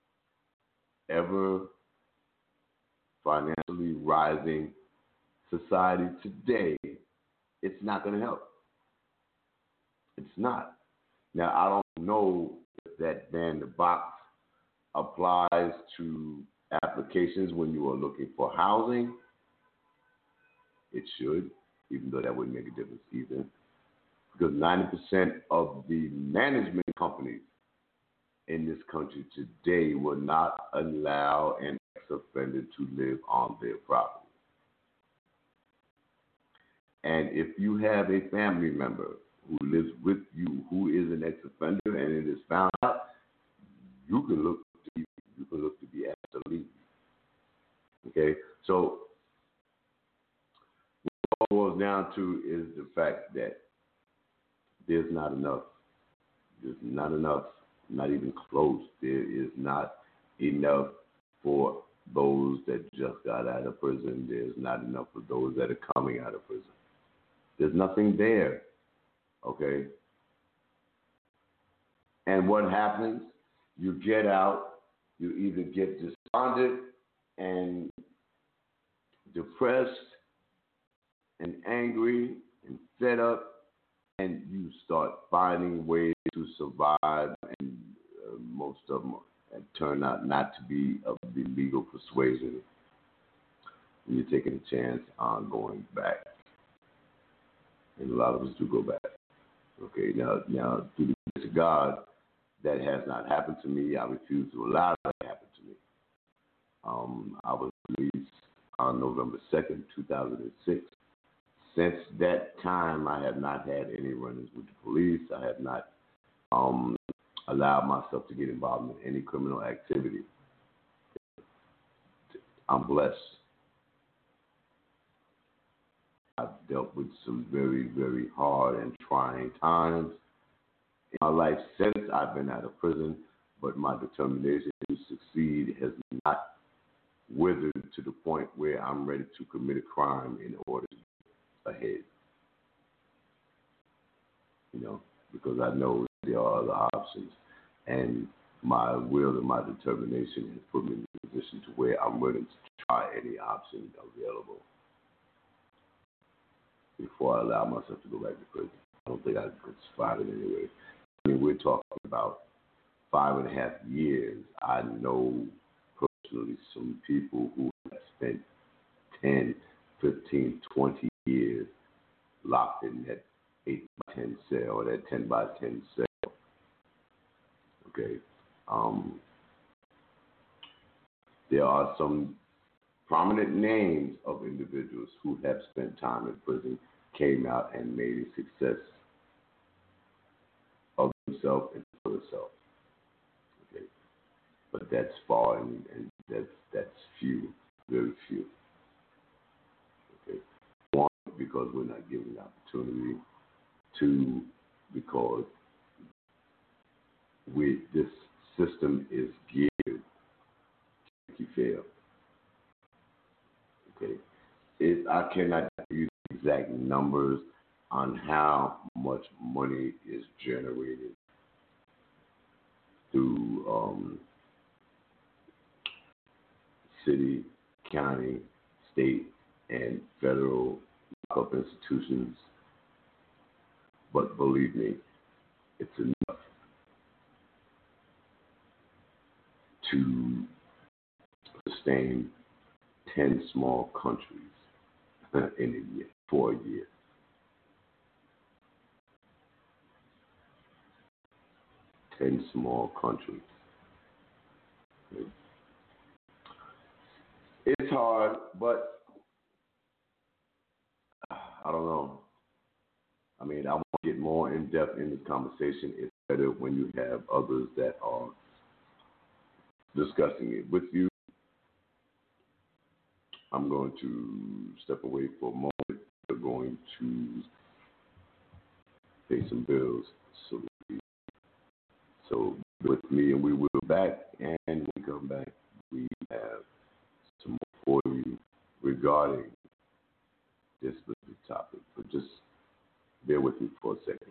C: ever financially rising society today, it's not going to help. It's not. Now, I don't know if that ban the box applies to applications when you are looking for housing. It should, even though that wouldn't make a difference either. Because ninety percent of the management companies in this country today will not allow an ex-offender to live on their property. And if you have a family member who lives with you who is an ex-offender and it is found out, you can look to be, you can look to be asked to leave. Okay, so what it boils down to is the fact that there's not enough. There's not enough. Not even close. There is not enough for those that just got out of prison. There's not enough of those that are coming out of prison. There's nothing there, okay? And what happens? You get out, you either get despondent and depressed and angry and fed up, and you start finding ways to survive, and uh, most of them turn out not to be of the legal persuasion. And you're taking a chance on going back. And a lot of us do go back. Okay, now, now through the grace of God, that has not happened to me. I refuse to allow that to happen to me. Um, I was released on November second, two thousand six. Since that time, I have not had any run-ins with the police. I have not um, allowed myself to get involved in any criminal activity. I'm blessed. I've dealt with some very, very hard and trying times in my life since I've been out of prison, but my determination to succeed has not withered to the point where I'm ready to commit a crime in order to get ahead. You know, because I know there are other options, and my will and my determination has put me in a position to where I'm willing to try any option available before I allow myself to go back to prison. I don't think I could survive it anyway. I mean, we're talking about five and a half years. I know personally some people who have spent ten, fifteen, twenty years locked in that eight by ten cell or that ten by ten cell. Okay. Um, there are some prominent names of individuals who have spent time in prison, came out and made a success of themselves and for themselves. Okay. But that's far and, and that's that's few, very few. Okay. One, because we're not given the opportunity. Two, because we this system is geared to make you fail. Okay. It, I cannot use exact numbers on how much money is generated through um, city, county, state, and federal lockup institutions. But believe me, it's enough to sustain ten small countries in a year, for a year. Ten small countries. It's hard, but I don't know. I mean, I want to get more in depth in this conversation. It's better when you have others that are discussing it with you. I'm going to step away for a moment. We're going to pay some bills. So, so with me, and we will be back. And when we come back, we have some more for you regarding this specific topic. But just bear with me for a second.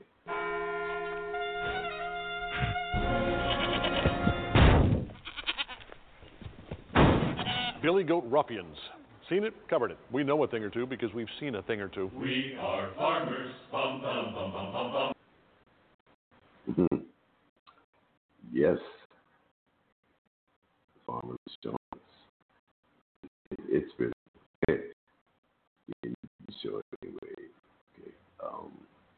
G: Billy Goat Ruffians. Seen it, covered it. We know a thing or two because we've seen a thing or two.
H: We are farmers. Bum, bum, bum, bum, bum, bum.
C: Mm-hmm. Yes. Farmers Jones. It's been it. You can show it anyway. Okay. Um.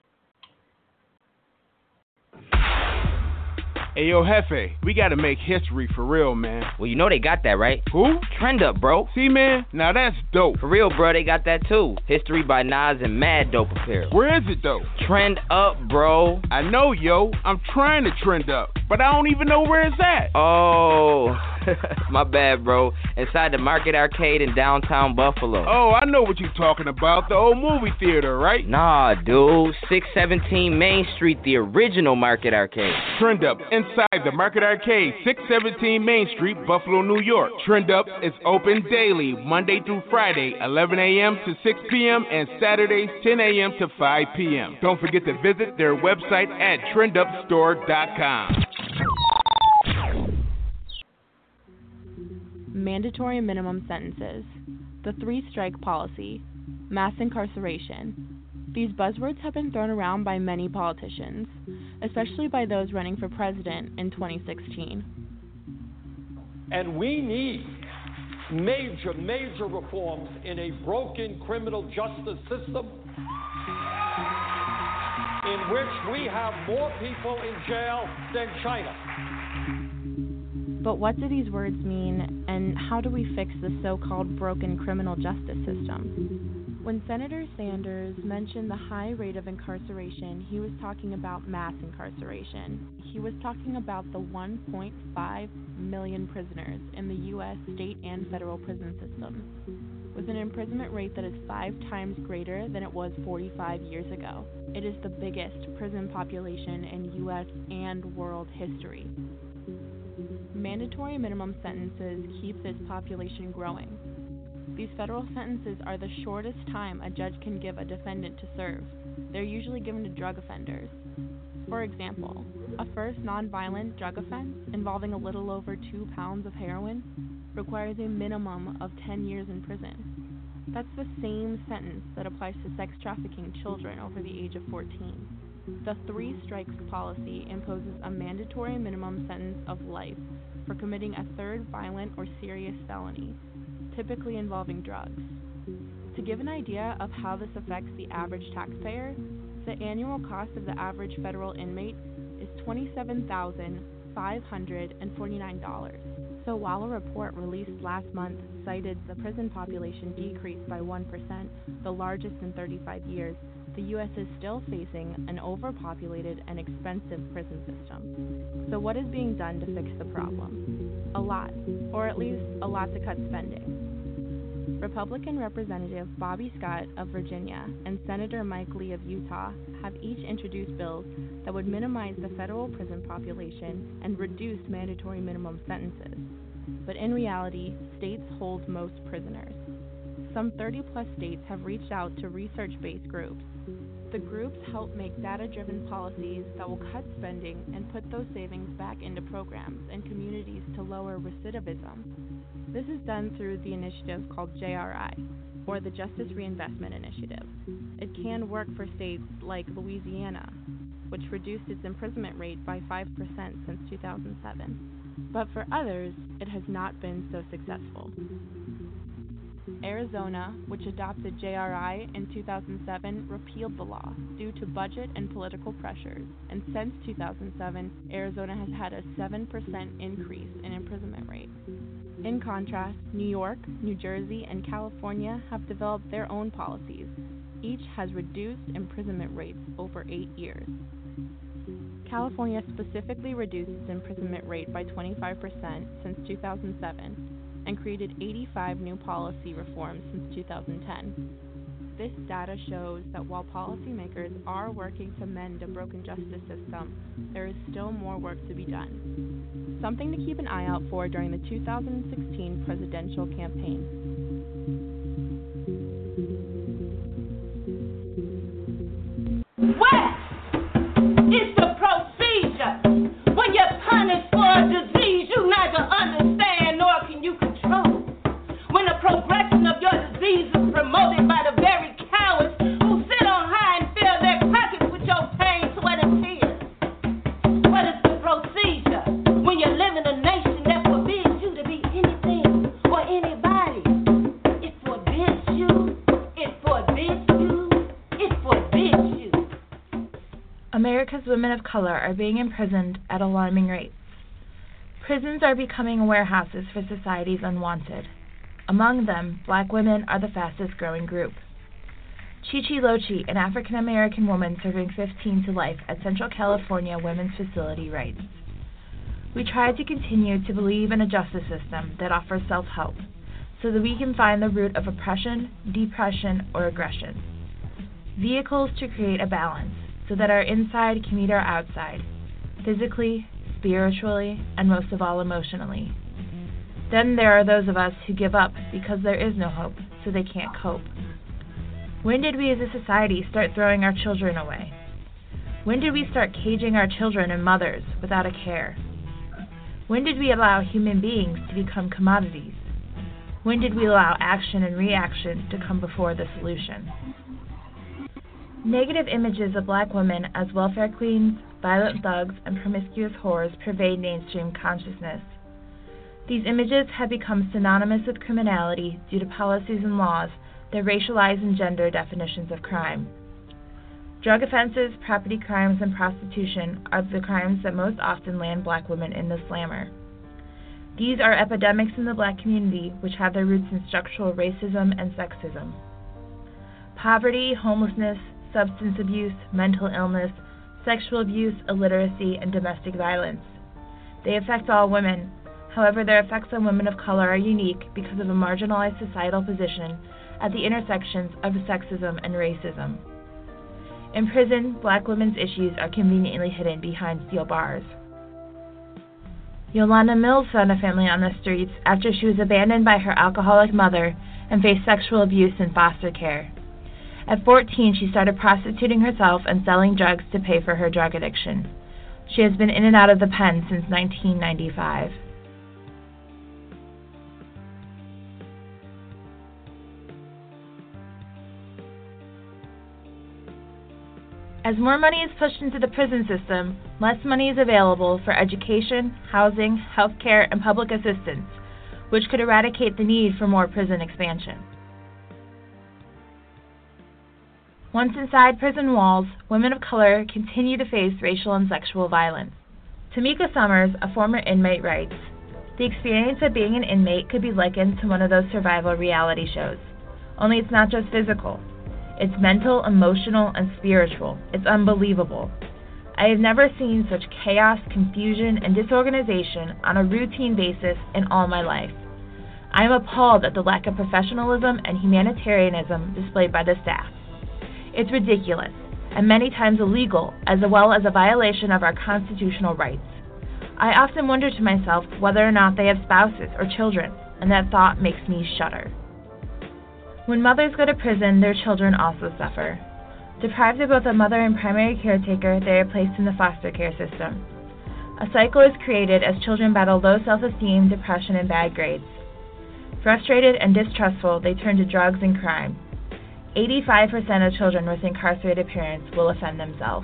I: Hey, yo, Hefe, we gotta make history for real, man.
J: Well, you know they got that, right?
I: Who?
J: Trend Up, bro.
I: See, man, now that's dope.
J: For real, bro, they got that too. History by Nas and Mad Dope Apparel.
I: Where is it, though?
J: Trend Up, bro.
I: I know, yo. I'm trying to trend up, but I don't even know where it's at.
J: Oh, My bad, bro. Inside the Market Arcade in downtown Buffalo.
I: Oh, I know what you're talking about. The old movie theater, right?
J: Nah, dude. six seventeen Main Street, the original Market Arcade.
I: Trend Up inside the Market Arcade, six seventeen Main Street, Buffalo, New York. Trend Up is open daily, Monday through Friday, eleven a.m. to six p.m. and Saturdays, ten a.m. to five p.m. Don't forget to visit their website at trend up store dot com.
K: Mandatory minimum sentences, the three-strike policy, mass incarceration. These buzzwords have been thrown around by many politicians, especially by those running for president in twenty sixteen.
L: And we need major, major reforms in a broken criminal justice system in which we have more people in jail than China.
K: But what do these words mean, and how do we fix the so-called broken criminal justice system? When Senator Sanders mentioned the high rate of incarceration, he was talking about mass incarceration. He was talking about the one point five million prisoners in the U S state and federal prison systems, with an imprisonment rate that is five times greater than it was forty-five years ago. It is the biggest prison population in U S and world history. Mandatory minimum sentences keep this population growing. These federal sentences are the shortest time a judge can give a defendant to serve. They're usually given to drug offenders. For example, a first nonviolent drug offense involving a little over two pounds of heroin requires a minimum of ten years in prison. That's the same sentence that applies to sex trafficking children over the age of fourteen. The three strikes policy imposes a mandatory minimum sentence of life for committing a third violent or serious felony, typically involving drugs. To give an idea of how this affects the average taxpayer, the annual cost of the average federal inmate is twenty-seven thousand five hundred forty-nine dollars. So while a report released last month cited the prison population decreased by one percent, the largest in thirty-five years, the U S is still facing an overpopulated and expensive prison system. So what is being done to fix the problem? A lot, or at least a lot to cut spending. Republican Representative Bobby Scott of Virginia and Senator Mike Lee of Utah have each introduced bills that would minimize the federal prison population and reduce mandatory minimum sentences. But in reality, states hold most prisoners. Some thirty plus states have reached out to research-based groups. The groups help make data-driven policies that will cut spending and put those savings back into programs and communities to lower recidivism. This is done through the initiative called J R I, or the Justice Reinvestment Initiative. It can work for states like Louisiana, which reduced its imprisonment rate by five percent since two thousand seven. But for others, it has not been so successful. Arizona, which adopted J R I in two thousand seven, repealed the law due to budget and political pressures, and since two thousand seven, Arizona has had a seven percent increase in imprisonment rate. In contrast, New York, New Jersey, and California have developed their own policies. Each has reduced imprisonment rates over eight years. California specifically reduced its imprisonment rate by twenty-five percent since two thousand seven, and created eighty-five new policy reforms since two thousand ten. This data shows that while policymakers are working to mend a broken justice system, there is still more work to be done. Something to keep an eye out for during the two thousand sixteen presidential campaign.
M: What is the procedure when you're punished for a disease you neither understand nor can you control? When the progression of your disease is promoted by the very cowards who sit on high and fill their pockets with your pain, sweat, and tears. What is the procedure when you live in a nation that forbids you to be anything or anybody? It forbids you. It forbids you. It forbids you.
N: America's women of color are being imprisoned at alarming rates. Prisons are becoming warehouses for society's unwanted. Among them, black women are the fastest growing group. Chichi Lochi, an African-American woman serving fifteen to life at Central California Women's Facility, writes, We try to continue to believe in a justice system that offers self-help, so that we can find the root of oppression, depression, or aggression. Vehicles to create a balance, so that our inside can meet our outside, physically, spiritually, and most of all emotionally. Then there are those of us who give up because there is no hope, so they can't cope. When did we as a society start throwing our children away? When did we start caging our children and mothers without a care? When did we allow human beings to become commodities? When did we allow action and reaction to come before the solution? Negative images of black women as welfare queens, violent thugs, and promiscuous whores pervade mainstream consciousness. These images have become synonymous with criminality due to policies and laws that racialize and gender definitions of crime. Drug offenses, property crimes, and prostitution are the crimes that most often land black women in the slammer. These are epidemics in the black community which have their roots in structural racism and sexism. Poverty, homelessness, substance abuse, mental illness, sexual abuse, illiteracy, and domestic violence. They affect all women. However, their effects on women of color are unique because of a marginalized societal position at the intersections of sexism and racism. In prison, black women's issues are conveniently hidden behind steel bars. Yolanda Mills found a family on the streets after she was abandoned by her alcoholic mother and faced sexual abuse in foster care. At fourteen, she started prostituting herself and selling drugs to pay for her drug addiction. She has been in and out of the pen since nineteen ninety-five. As more money is pushed into the prison system, less money is available for education, housing, healthcare, and public assistance, which could eradicate the need for more prison expansion. Once inside prison walls, women of color continue to face racial and sexual violence. Tamika Summers, a former inmate, writes, "The experience of being an inmate could be likened to one of those survival reality shows. Only it's not just physical. It's mental, emotional, and spiritual. It's unbelievable. I have never seen such chaos, confusion, and disorganization on a routine basis in all my life. I am appalled at the lack of professionalism and humanitarianism displayed by the staff. It's ridiculous, and many times illegal, as well as a violation of our constitutional rights. I often wonder to myself whether or not they have spouses or children, and that thought makes me shudder." When mothers go to prison, their children also suffer. Deprived of both a mother and primary caretaker, they are placed in the foster care system. A cycle is created as children battle low self-esteem, depression, and bad grades. Frustrated and distrustful, they turn to drugs and crime. eighty-five percent of children with incarcerated parents will offend themselves.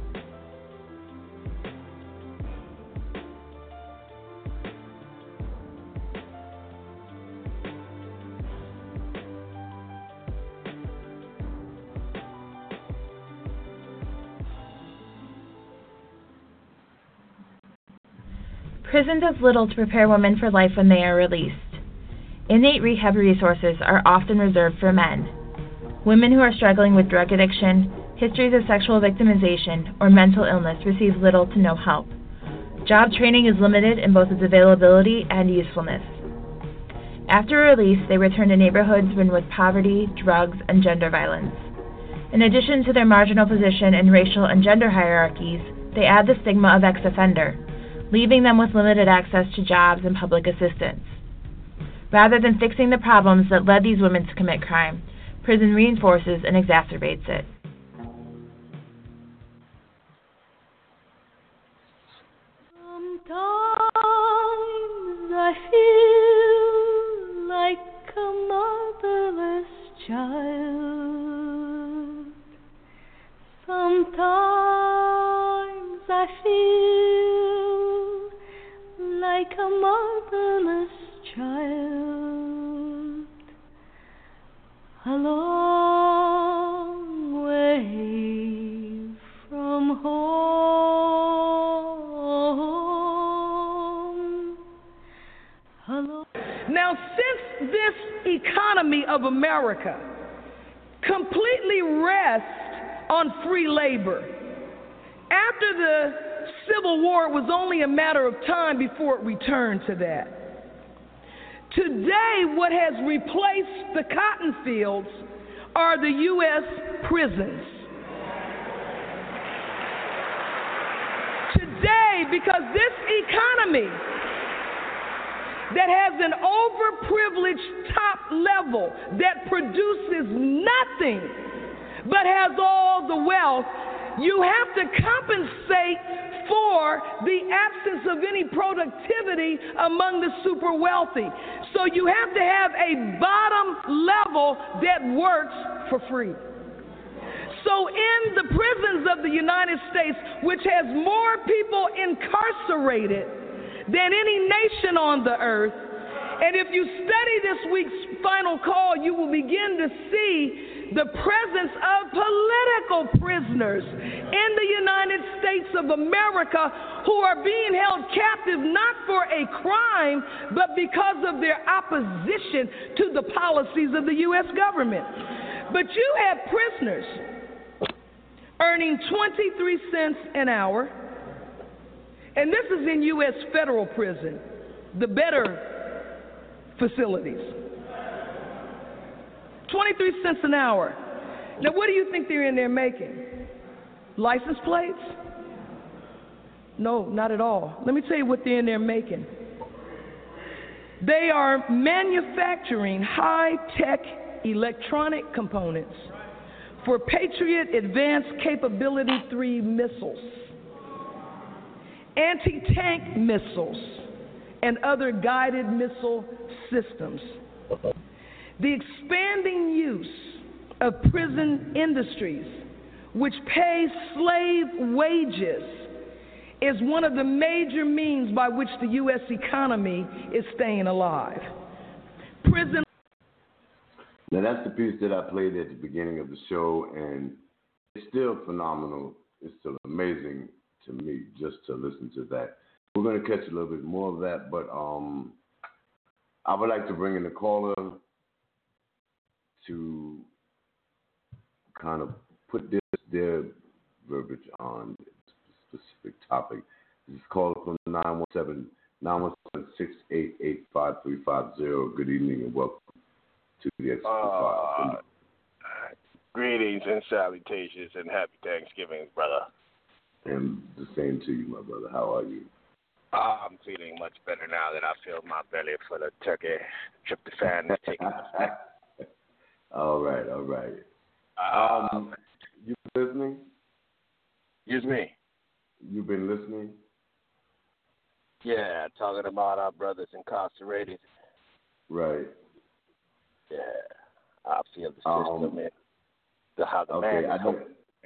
N: Prison does little to prepare women for life when they are released. Inmate rehab resources are often reserved for men. Women who are struggling with drug addiction, histories of sexual victimization, or mental illness receive little to no help. Job training is limited in both its availability and usefulness. After release, they return to neighborhoods ridden with poverty, drugs, and gender violence. In addition to their marginal position in racial and gender hierarchies, they add the stigma of ex-offender, leaving them with limited access to jobs and public assistance. Rather than fixing the problems that led these women to commit crime, prison reinforces and exacerbates it.
O: Sometimes I feel like a motherless child. Sometimes I feel like a motherless child, a long way from home. Hello.
B: Now, since this economy of America completely rests on free labor, after the Civil War, it was only a matter of time before it returned to that. Today, what has replaced the cotton fields are the U S prisons. Today, because this economy that has an overprivileged top level that produces nothing but has all the wealth, you have to compensate for the absence of any productivity among the super wealthy. So you have to have a bottom level that works for free. So in the prisons of the United States, which has more people incarcerated than any nation on the earth, and if you study this week's Final Call, you will begin to see the presence of political prisoners in the United States of America who are being held captive not for a crime, but because of their opposition to the policies of the U S government. But you have prisoners earning twenty-three cents an hour, and this is in U S federal prison, the better facilities. twenty-three cents an hour. Now, what do you think they're in there making? License plates? No, not at all. Let me tell you what they're in there making. They are manufacturing high-tech electronic components for Patriot Advanced Capability three missiles, anti-tank missiles, and other guided missile systems. The expanding use of prison industries, which pay slave wages, is one of the major means by which the U S economy is staying alive. Prison.
C: Now, that's the piece that I played at the beginning of the show, and it's still phenomenal. It's still amazing to me just to listen to that. We're going to catch a little bit more of that, but um, I would like to bring in the caller to kind of put this their verbiage on a specific topic. This is caller from nine one seven, nine one seven, six eight eight, five three five zero. Good evening and welcome to the X
P: uh, Greetings and salutations and happy Thanksgiving, brother.
C: And the same to you, my brother. How are you?
P: Uh, I'm feeling much better now that I filled my belly full of turkey. Tryptophan is taking effect.
C: All right, all right.
P: Uh,
C: um, you been listening?
P: Excuse me?
C: You've been listening?
P: Yeah, talking about our brothers incarcerated.
C: Right.
P: Yeah, I feel the system
C: um,
P: and the, how the
C: okay,
P: man
C: I
P: is
C: don't,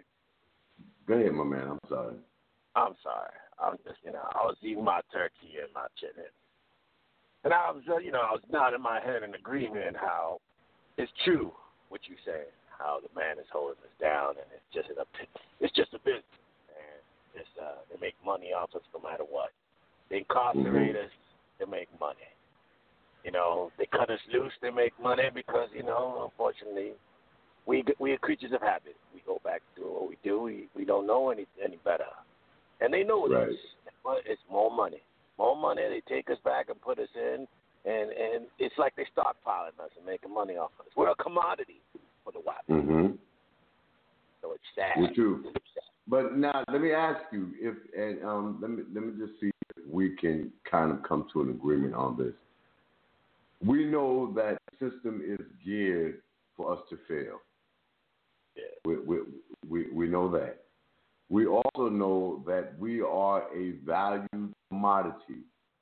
C: Go ahead, my man. I'm sorry.
P: I'm sorry. I'm just, you know, I was eating my turkey and my chicken. And I was, uh, you know, I was nodding my head in agreement how it's true what you say, how the man is holding us down, and it's just a, it's just a business, and it's, uh, they make money off us no matter what. They incarcerate
C: mm-hmm.
P: us, they make money. You know, they cut us loose, they make money because, you know, unfortunately, we we are creatures of habit. We go back to what we do. We we don't know any any better, and they know
C: right.
P: this. But it's more money, more money. They take us back and put us in. And and it's like they stockpiling us and making money off us. We're a commodity for the white people.
C: Mm-hmm.
P: So it's sad.
C: We're true. But now let me ask you if and um let me let me just see if we can kind of come to an agreement on this. We know that the system is geared for us to fail.
P: Yeah.
C: We we we, we know that. We also know that we are a valued commodity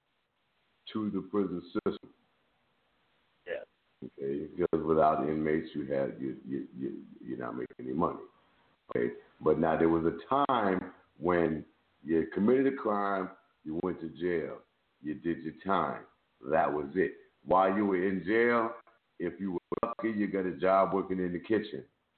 C: to the prison system.
P: Yeah.
C: Okay, because without inmates, you have you you you you're not making any money. Okay, but now there was a time when you committed a crime, you went to jail, you did your time. That was it. While you were in jail, if you were lucky, you got a job working in the kitchen,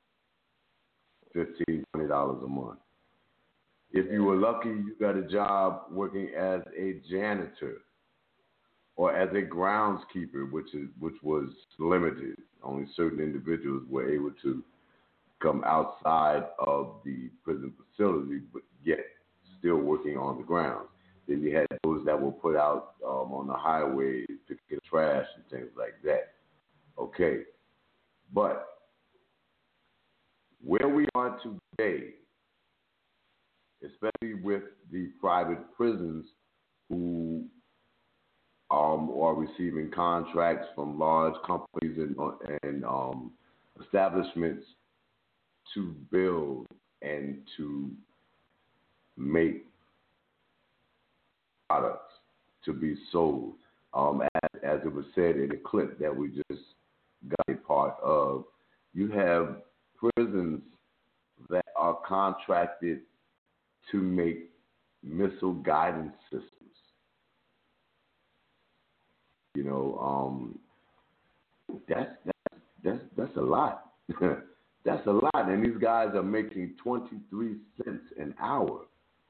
C: fifteen, twenty dollars a month. If you were lucky, you got a job working as a janitor or as a groundskeeper, which is which was limited. Only certain individuals were able to come outside of the prison facility, but yet still working staying on the grounds. Then you had those that were put out um, on the highways, picking trash and things like that. Okay. But where we are today, especially with the private prisons who um, are receiving contracts from large companies and, and um, establishments to build and to make products to be sold. Um, as, as it was said in the clip that we just got a part of, you have prisons that are contracted to make missile guidance systems. You know, um, that's that's that's that's a lot. That's a lot, and these guys are making twenty-three cents an hour.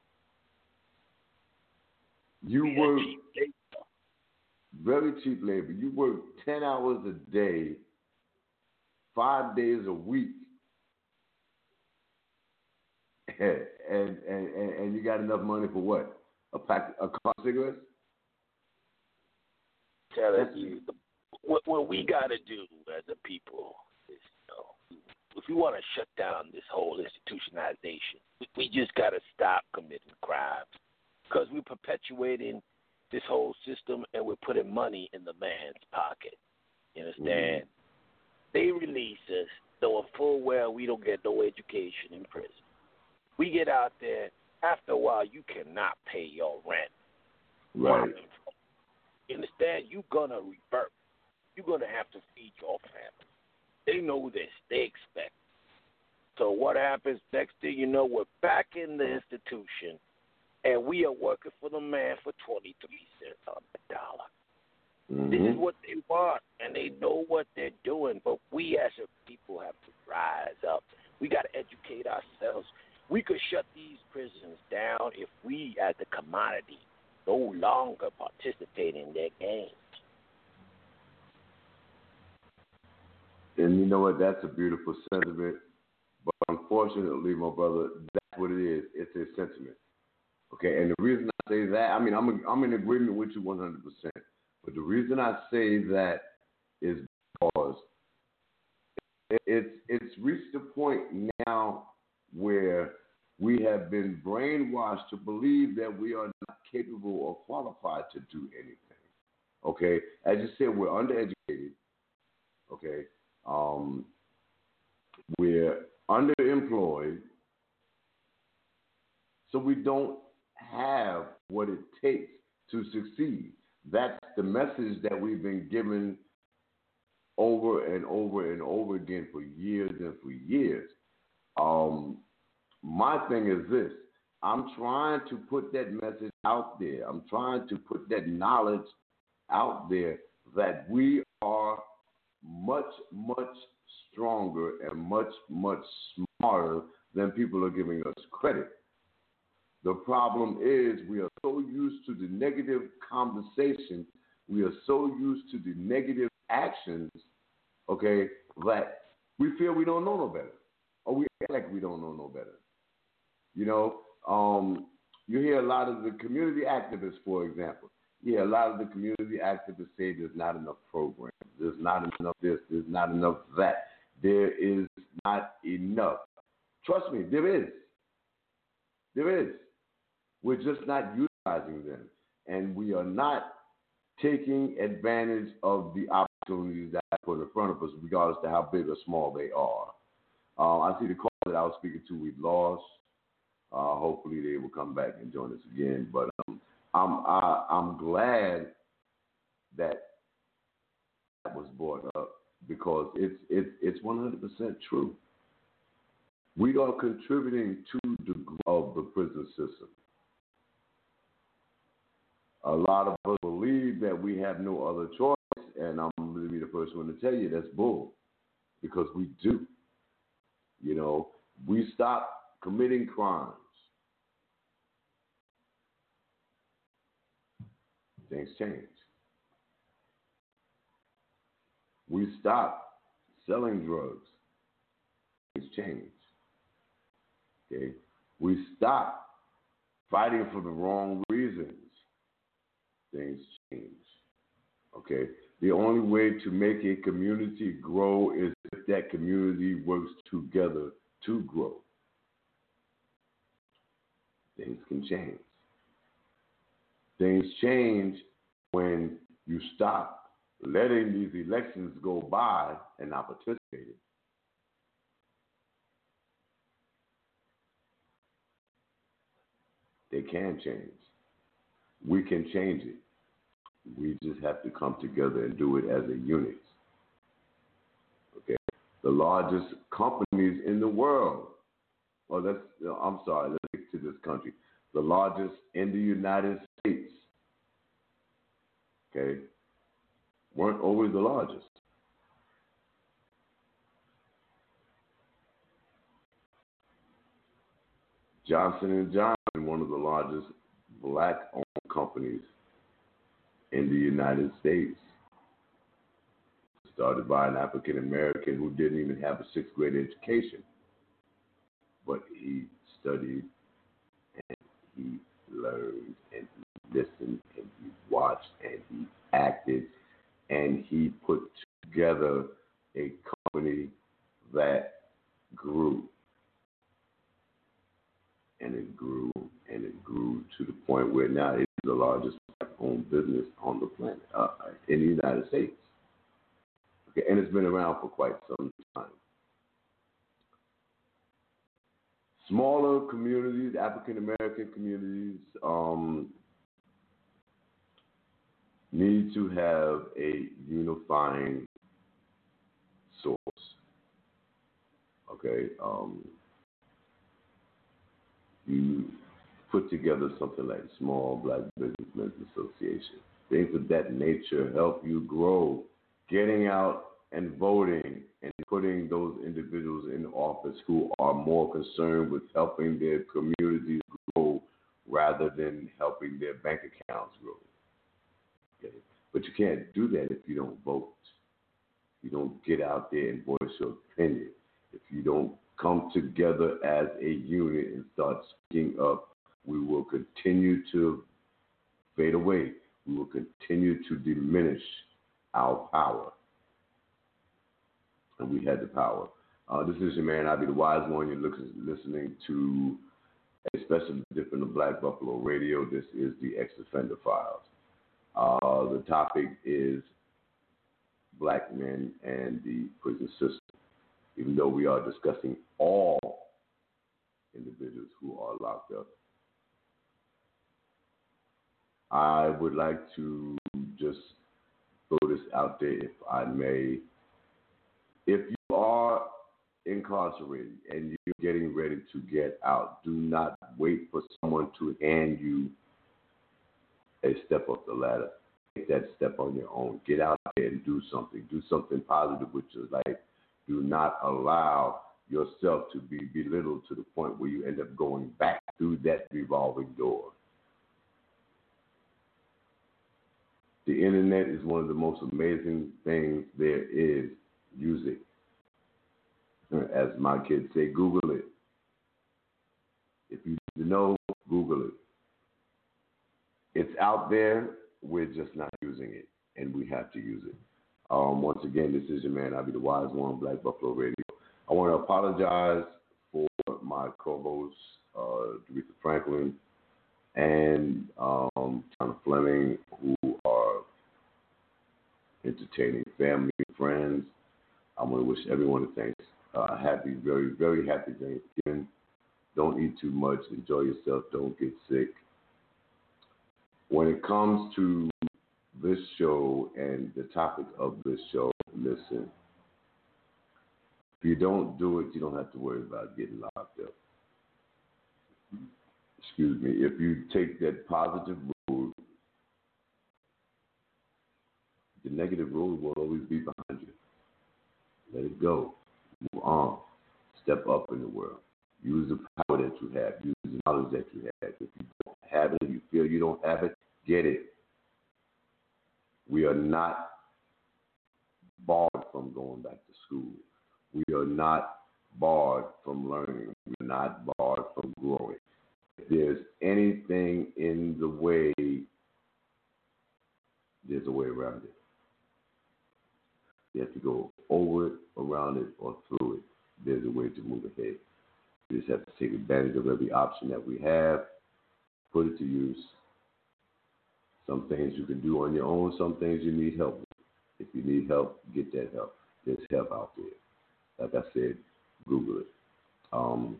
C: You work very cheap labor. You work ten hours a day, five days a week, and and and, and you got enough money for what? A pack, a car of cigarettes?
P: Telling you, what what we got to do as a people is, you know, if we want to shut down this whole institutionalization, we, we just got to stop committing crimes, because we're perpetuating this whole system and we're putting money in the man's pocket. You understand? Mm-hmm. They release us knowing full well we don't get no education in prison. We get out there, after a while you cannot pay your rent.
C: Right.
P: You understand? You're going to revert. You're going to have to feed your family. They know this. They expect. So what happens, next thing you know, we're back in the institution, and we are working for the man for twenty-three cents on the dollar. Mm-hmm. This is what they want, and they know what they're doing, but we as a people have to rise up. We got to educate ourselves. We could shut these prisons down if we, as a commodity, no longer participate in their games.
C: And you know what? That's a beautiful sentiment. But unfortunately, my brother, that's what it is. It's a sentiment. Okay, and the reason I say that, I mean, I'm in, I'm in agreement with you one hundred percent. But the reason I say that is because it's it's reached a point now where we have been brainwashed to believe that we are not capable or qualified to do anything. Okay, as you said, we're undereducated. Okay, um, we're underemployed, so we don't have what it takes to succeed. That's the message that we've been given over and over and over again for years and for years. Um, my thing is this. I'm trying to put that message out there. I'm trying to put that knowledge out there that we are much, much stronger and much, much smarter than people are giving us credit. The problem is we are so used to the negative conversation, we are so used to the negative actions, okay, that we feel we don't know no better. Or we act like we don't know no better. You know, um, you hear a lot of the community activists, for example. Yeah, a lot of the community activists say there's not enough programs, there's not enough this, there's not enough that. There is not enough. Trust me, there is. There is. We're just not utilizing them. And we are not taking advantage of the opportunities that are put in front of us, regardless of how big or small they are. Uh, I see the call that I was speaking to, we've lost. Uh, hopefully they will come back and join us again. But um, I'm I, I'm glad that that was brought up because it's it's it's one hundred percent true. We are contributing to the growth of the prison system. A lot of us believe that we have no other choice, and I'm going to be the first one to tell you that's bull, because we do. You know, we stop committing crimes. Things change. We stop selling drugs. Things change. Okay? We stop fighting for the wrong reasons, things change. Okay? The only way to make a community grow is if that community works together to grow. Things can change. Things change when you stop letting these elections go by and not participating. They can change. We can change it. We just have to come together and do it as a unit. Okay. The largest companies in the world, oh, that's, I'm sorry, let's get to this country. The largest in the United States, okay, weren't always the largest. Johnson and Johnson, one of the largest black-owned companies in the United States, started by an African American who didn't even have a sixth grade education, but he studied and he learned and he listened and he watched and he acted and he put together a company that grew. And it grew and it grew to the point where now it is the largest black-owned business on the planet, uh, in the United States. Okay, and it's been around for quite some time. Smaller communities, African American communities, um, need to have a unifying source. Okay. Um, You put together something like Small Black Businessmen's Association. Things of that nature help you grow. Getting out and voting and putting those individuals in office who are more concerned with helping their communities grow rather than helping their bank accounts grow. Okay? But you can't do that if you don't vote. You don't get out there and voice your opinion. If you don't come together as a unit and start speaking up, we will continue to fade away. We will continue to diminish our power. And we had the power. Uh, this is your man, I'll be the wise one. You're looking, listening to a special edition of Black Buffalo Radio. This is the Ex-Offender Files. Uh, the topic is black men and the prison system. Even though we are discussing all individuals who are locked up. I would like to just throw this out there, if I may. If you are incarcerated and you're getting ready to get out, do not wait for someone to hand you a step up the ladder. Take that step on your own. Get out there and do something. Do something positive with your life. Do not allow yourself to be belittled to the point where you end up going back through that revolving door. The internet is one of the most amazing things there is. Use it. As my kids say, Google it. If you need to know, Google it. It's out there. We're just not using it, and we have to use it. Um, once again, this is your man, I'll be the wise one, Black Buffalo Radio. I want to apologize for my co-hosts, uh, Doretha Franklin and um, Tana Fleming, who are entertaining family and friends. I want to wish everyone a thanks. Uh, happy, very, very happy Thanksgiving. Don't eat too much. Enjoy yourself. Don't get sick. When it comes to this show and the topic of this show, listen. If you don't do it, you don't have to worry about getting locked up. Excuse me. If you take that positive road, the negative road will always be behind you. Let it go. Move on. Step up in the world. Use the power that you have. Use the knowledge that you have. If you don't have it, you feel you don't have it, get it. We are not barred from going back to school. We are not barred from learning. We are not barred from growing. If there's anything in the way, there's a way around it. You have to go over it, around it, or through it. There's a way to move ahead. You just have to take advantage of every option that we have, put it to use. Some things you can do on your own, some things you need help with. If you need help, get that help. There's help out there. Like I said, Google it. Um,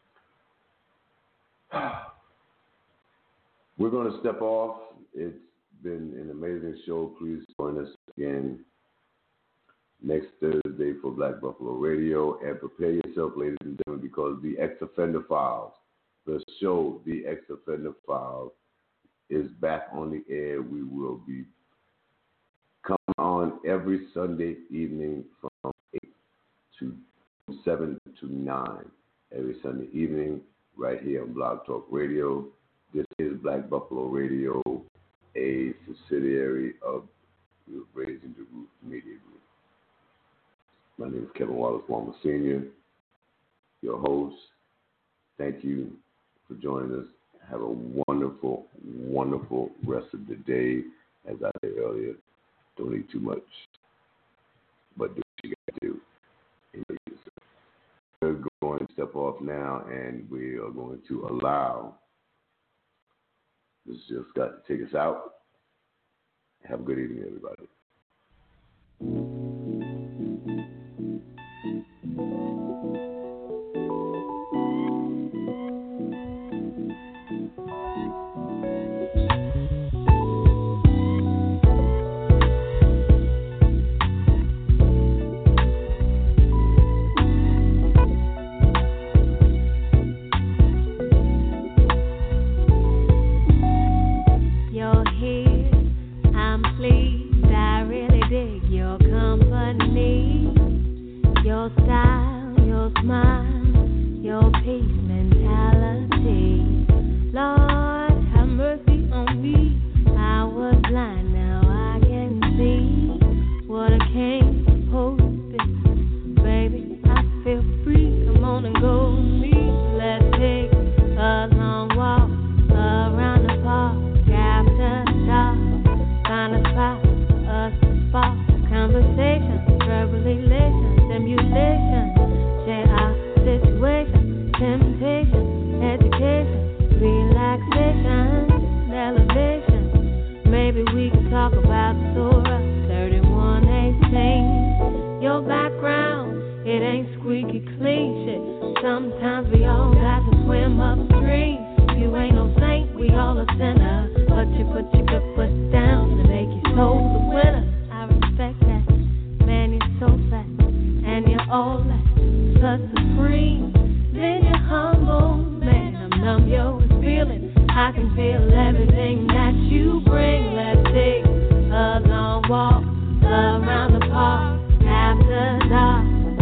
C: we're going to step off. It's been an amazing show. Please join us again next Thursday for Black Buffalo Radio. And prepare yourself, ladies and gentlemen, because the Ex-Offender Files, the show, the Ex-Offender Files, is back on the air. We will be coming on every Sunday evening from eight to seven to nine. Every Sunday evening, right here on Blog Talk Radio. This is Black Buffalo Radio, a subsidiary of Raising the Roof Media Group. My name is Kevin Wallace Walmer Senior, your host. Thank you for joining us. Have a wonderful, wonderful rest of the day. As I said earlier, don't eat too much, but do what you got to do. We're going to step off now, and we are going to allow Miz Jill Scott to take us out. Have a good evening, everybody.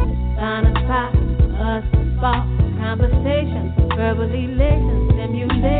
M: Conversation, verbal elation, stimulation.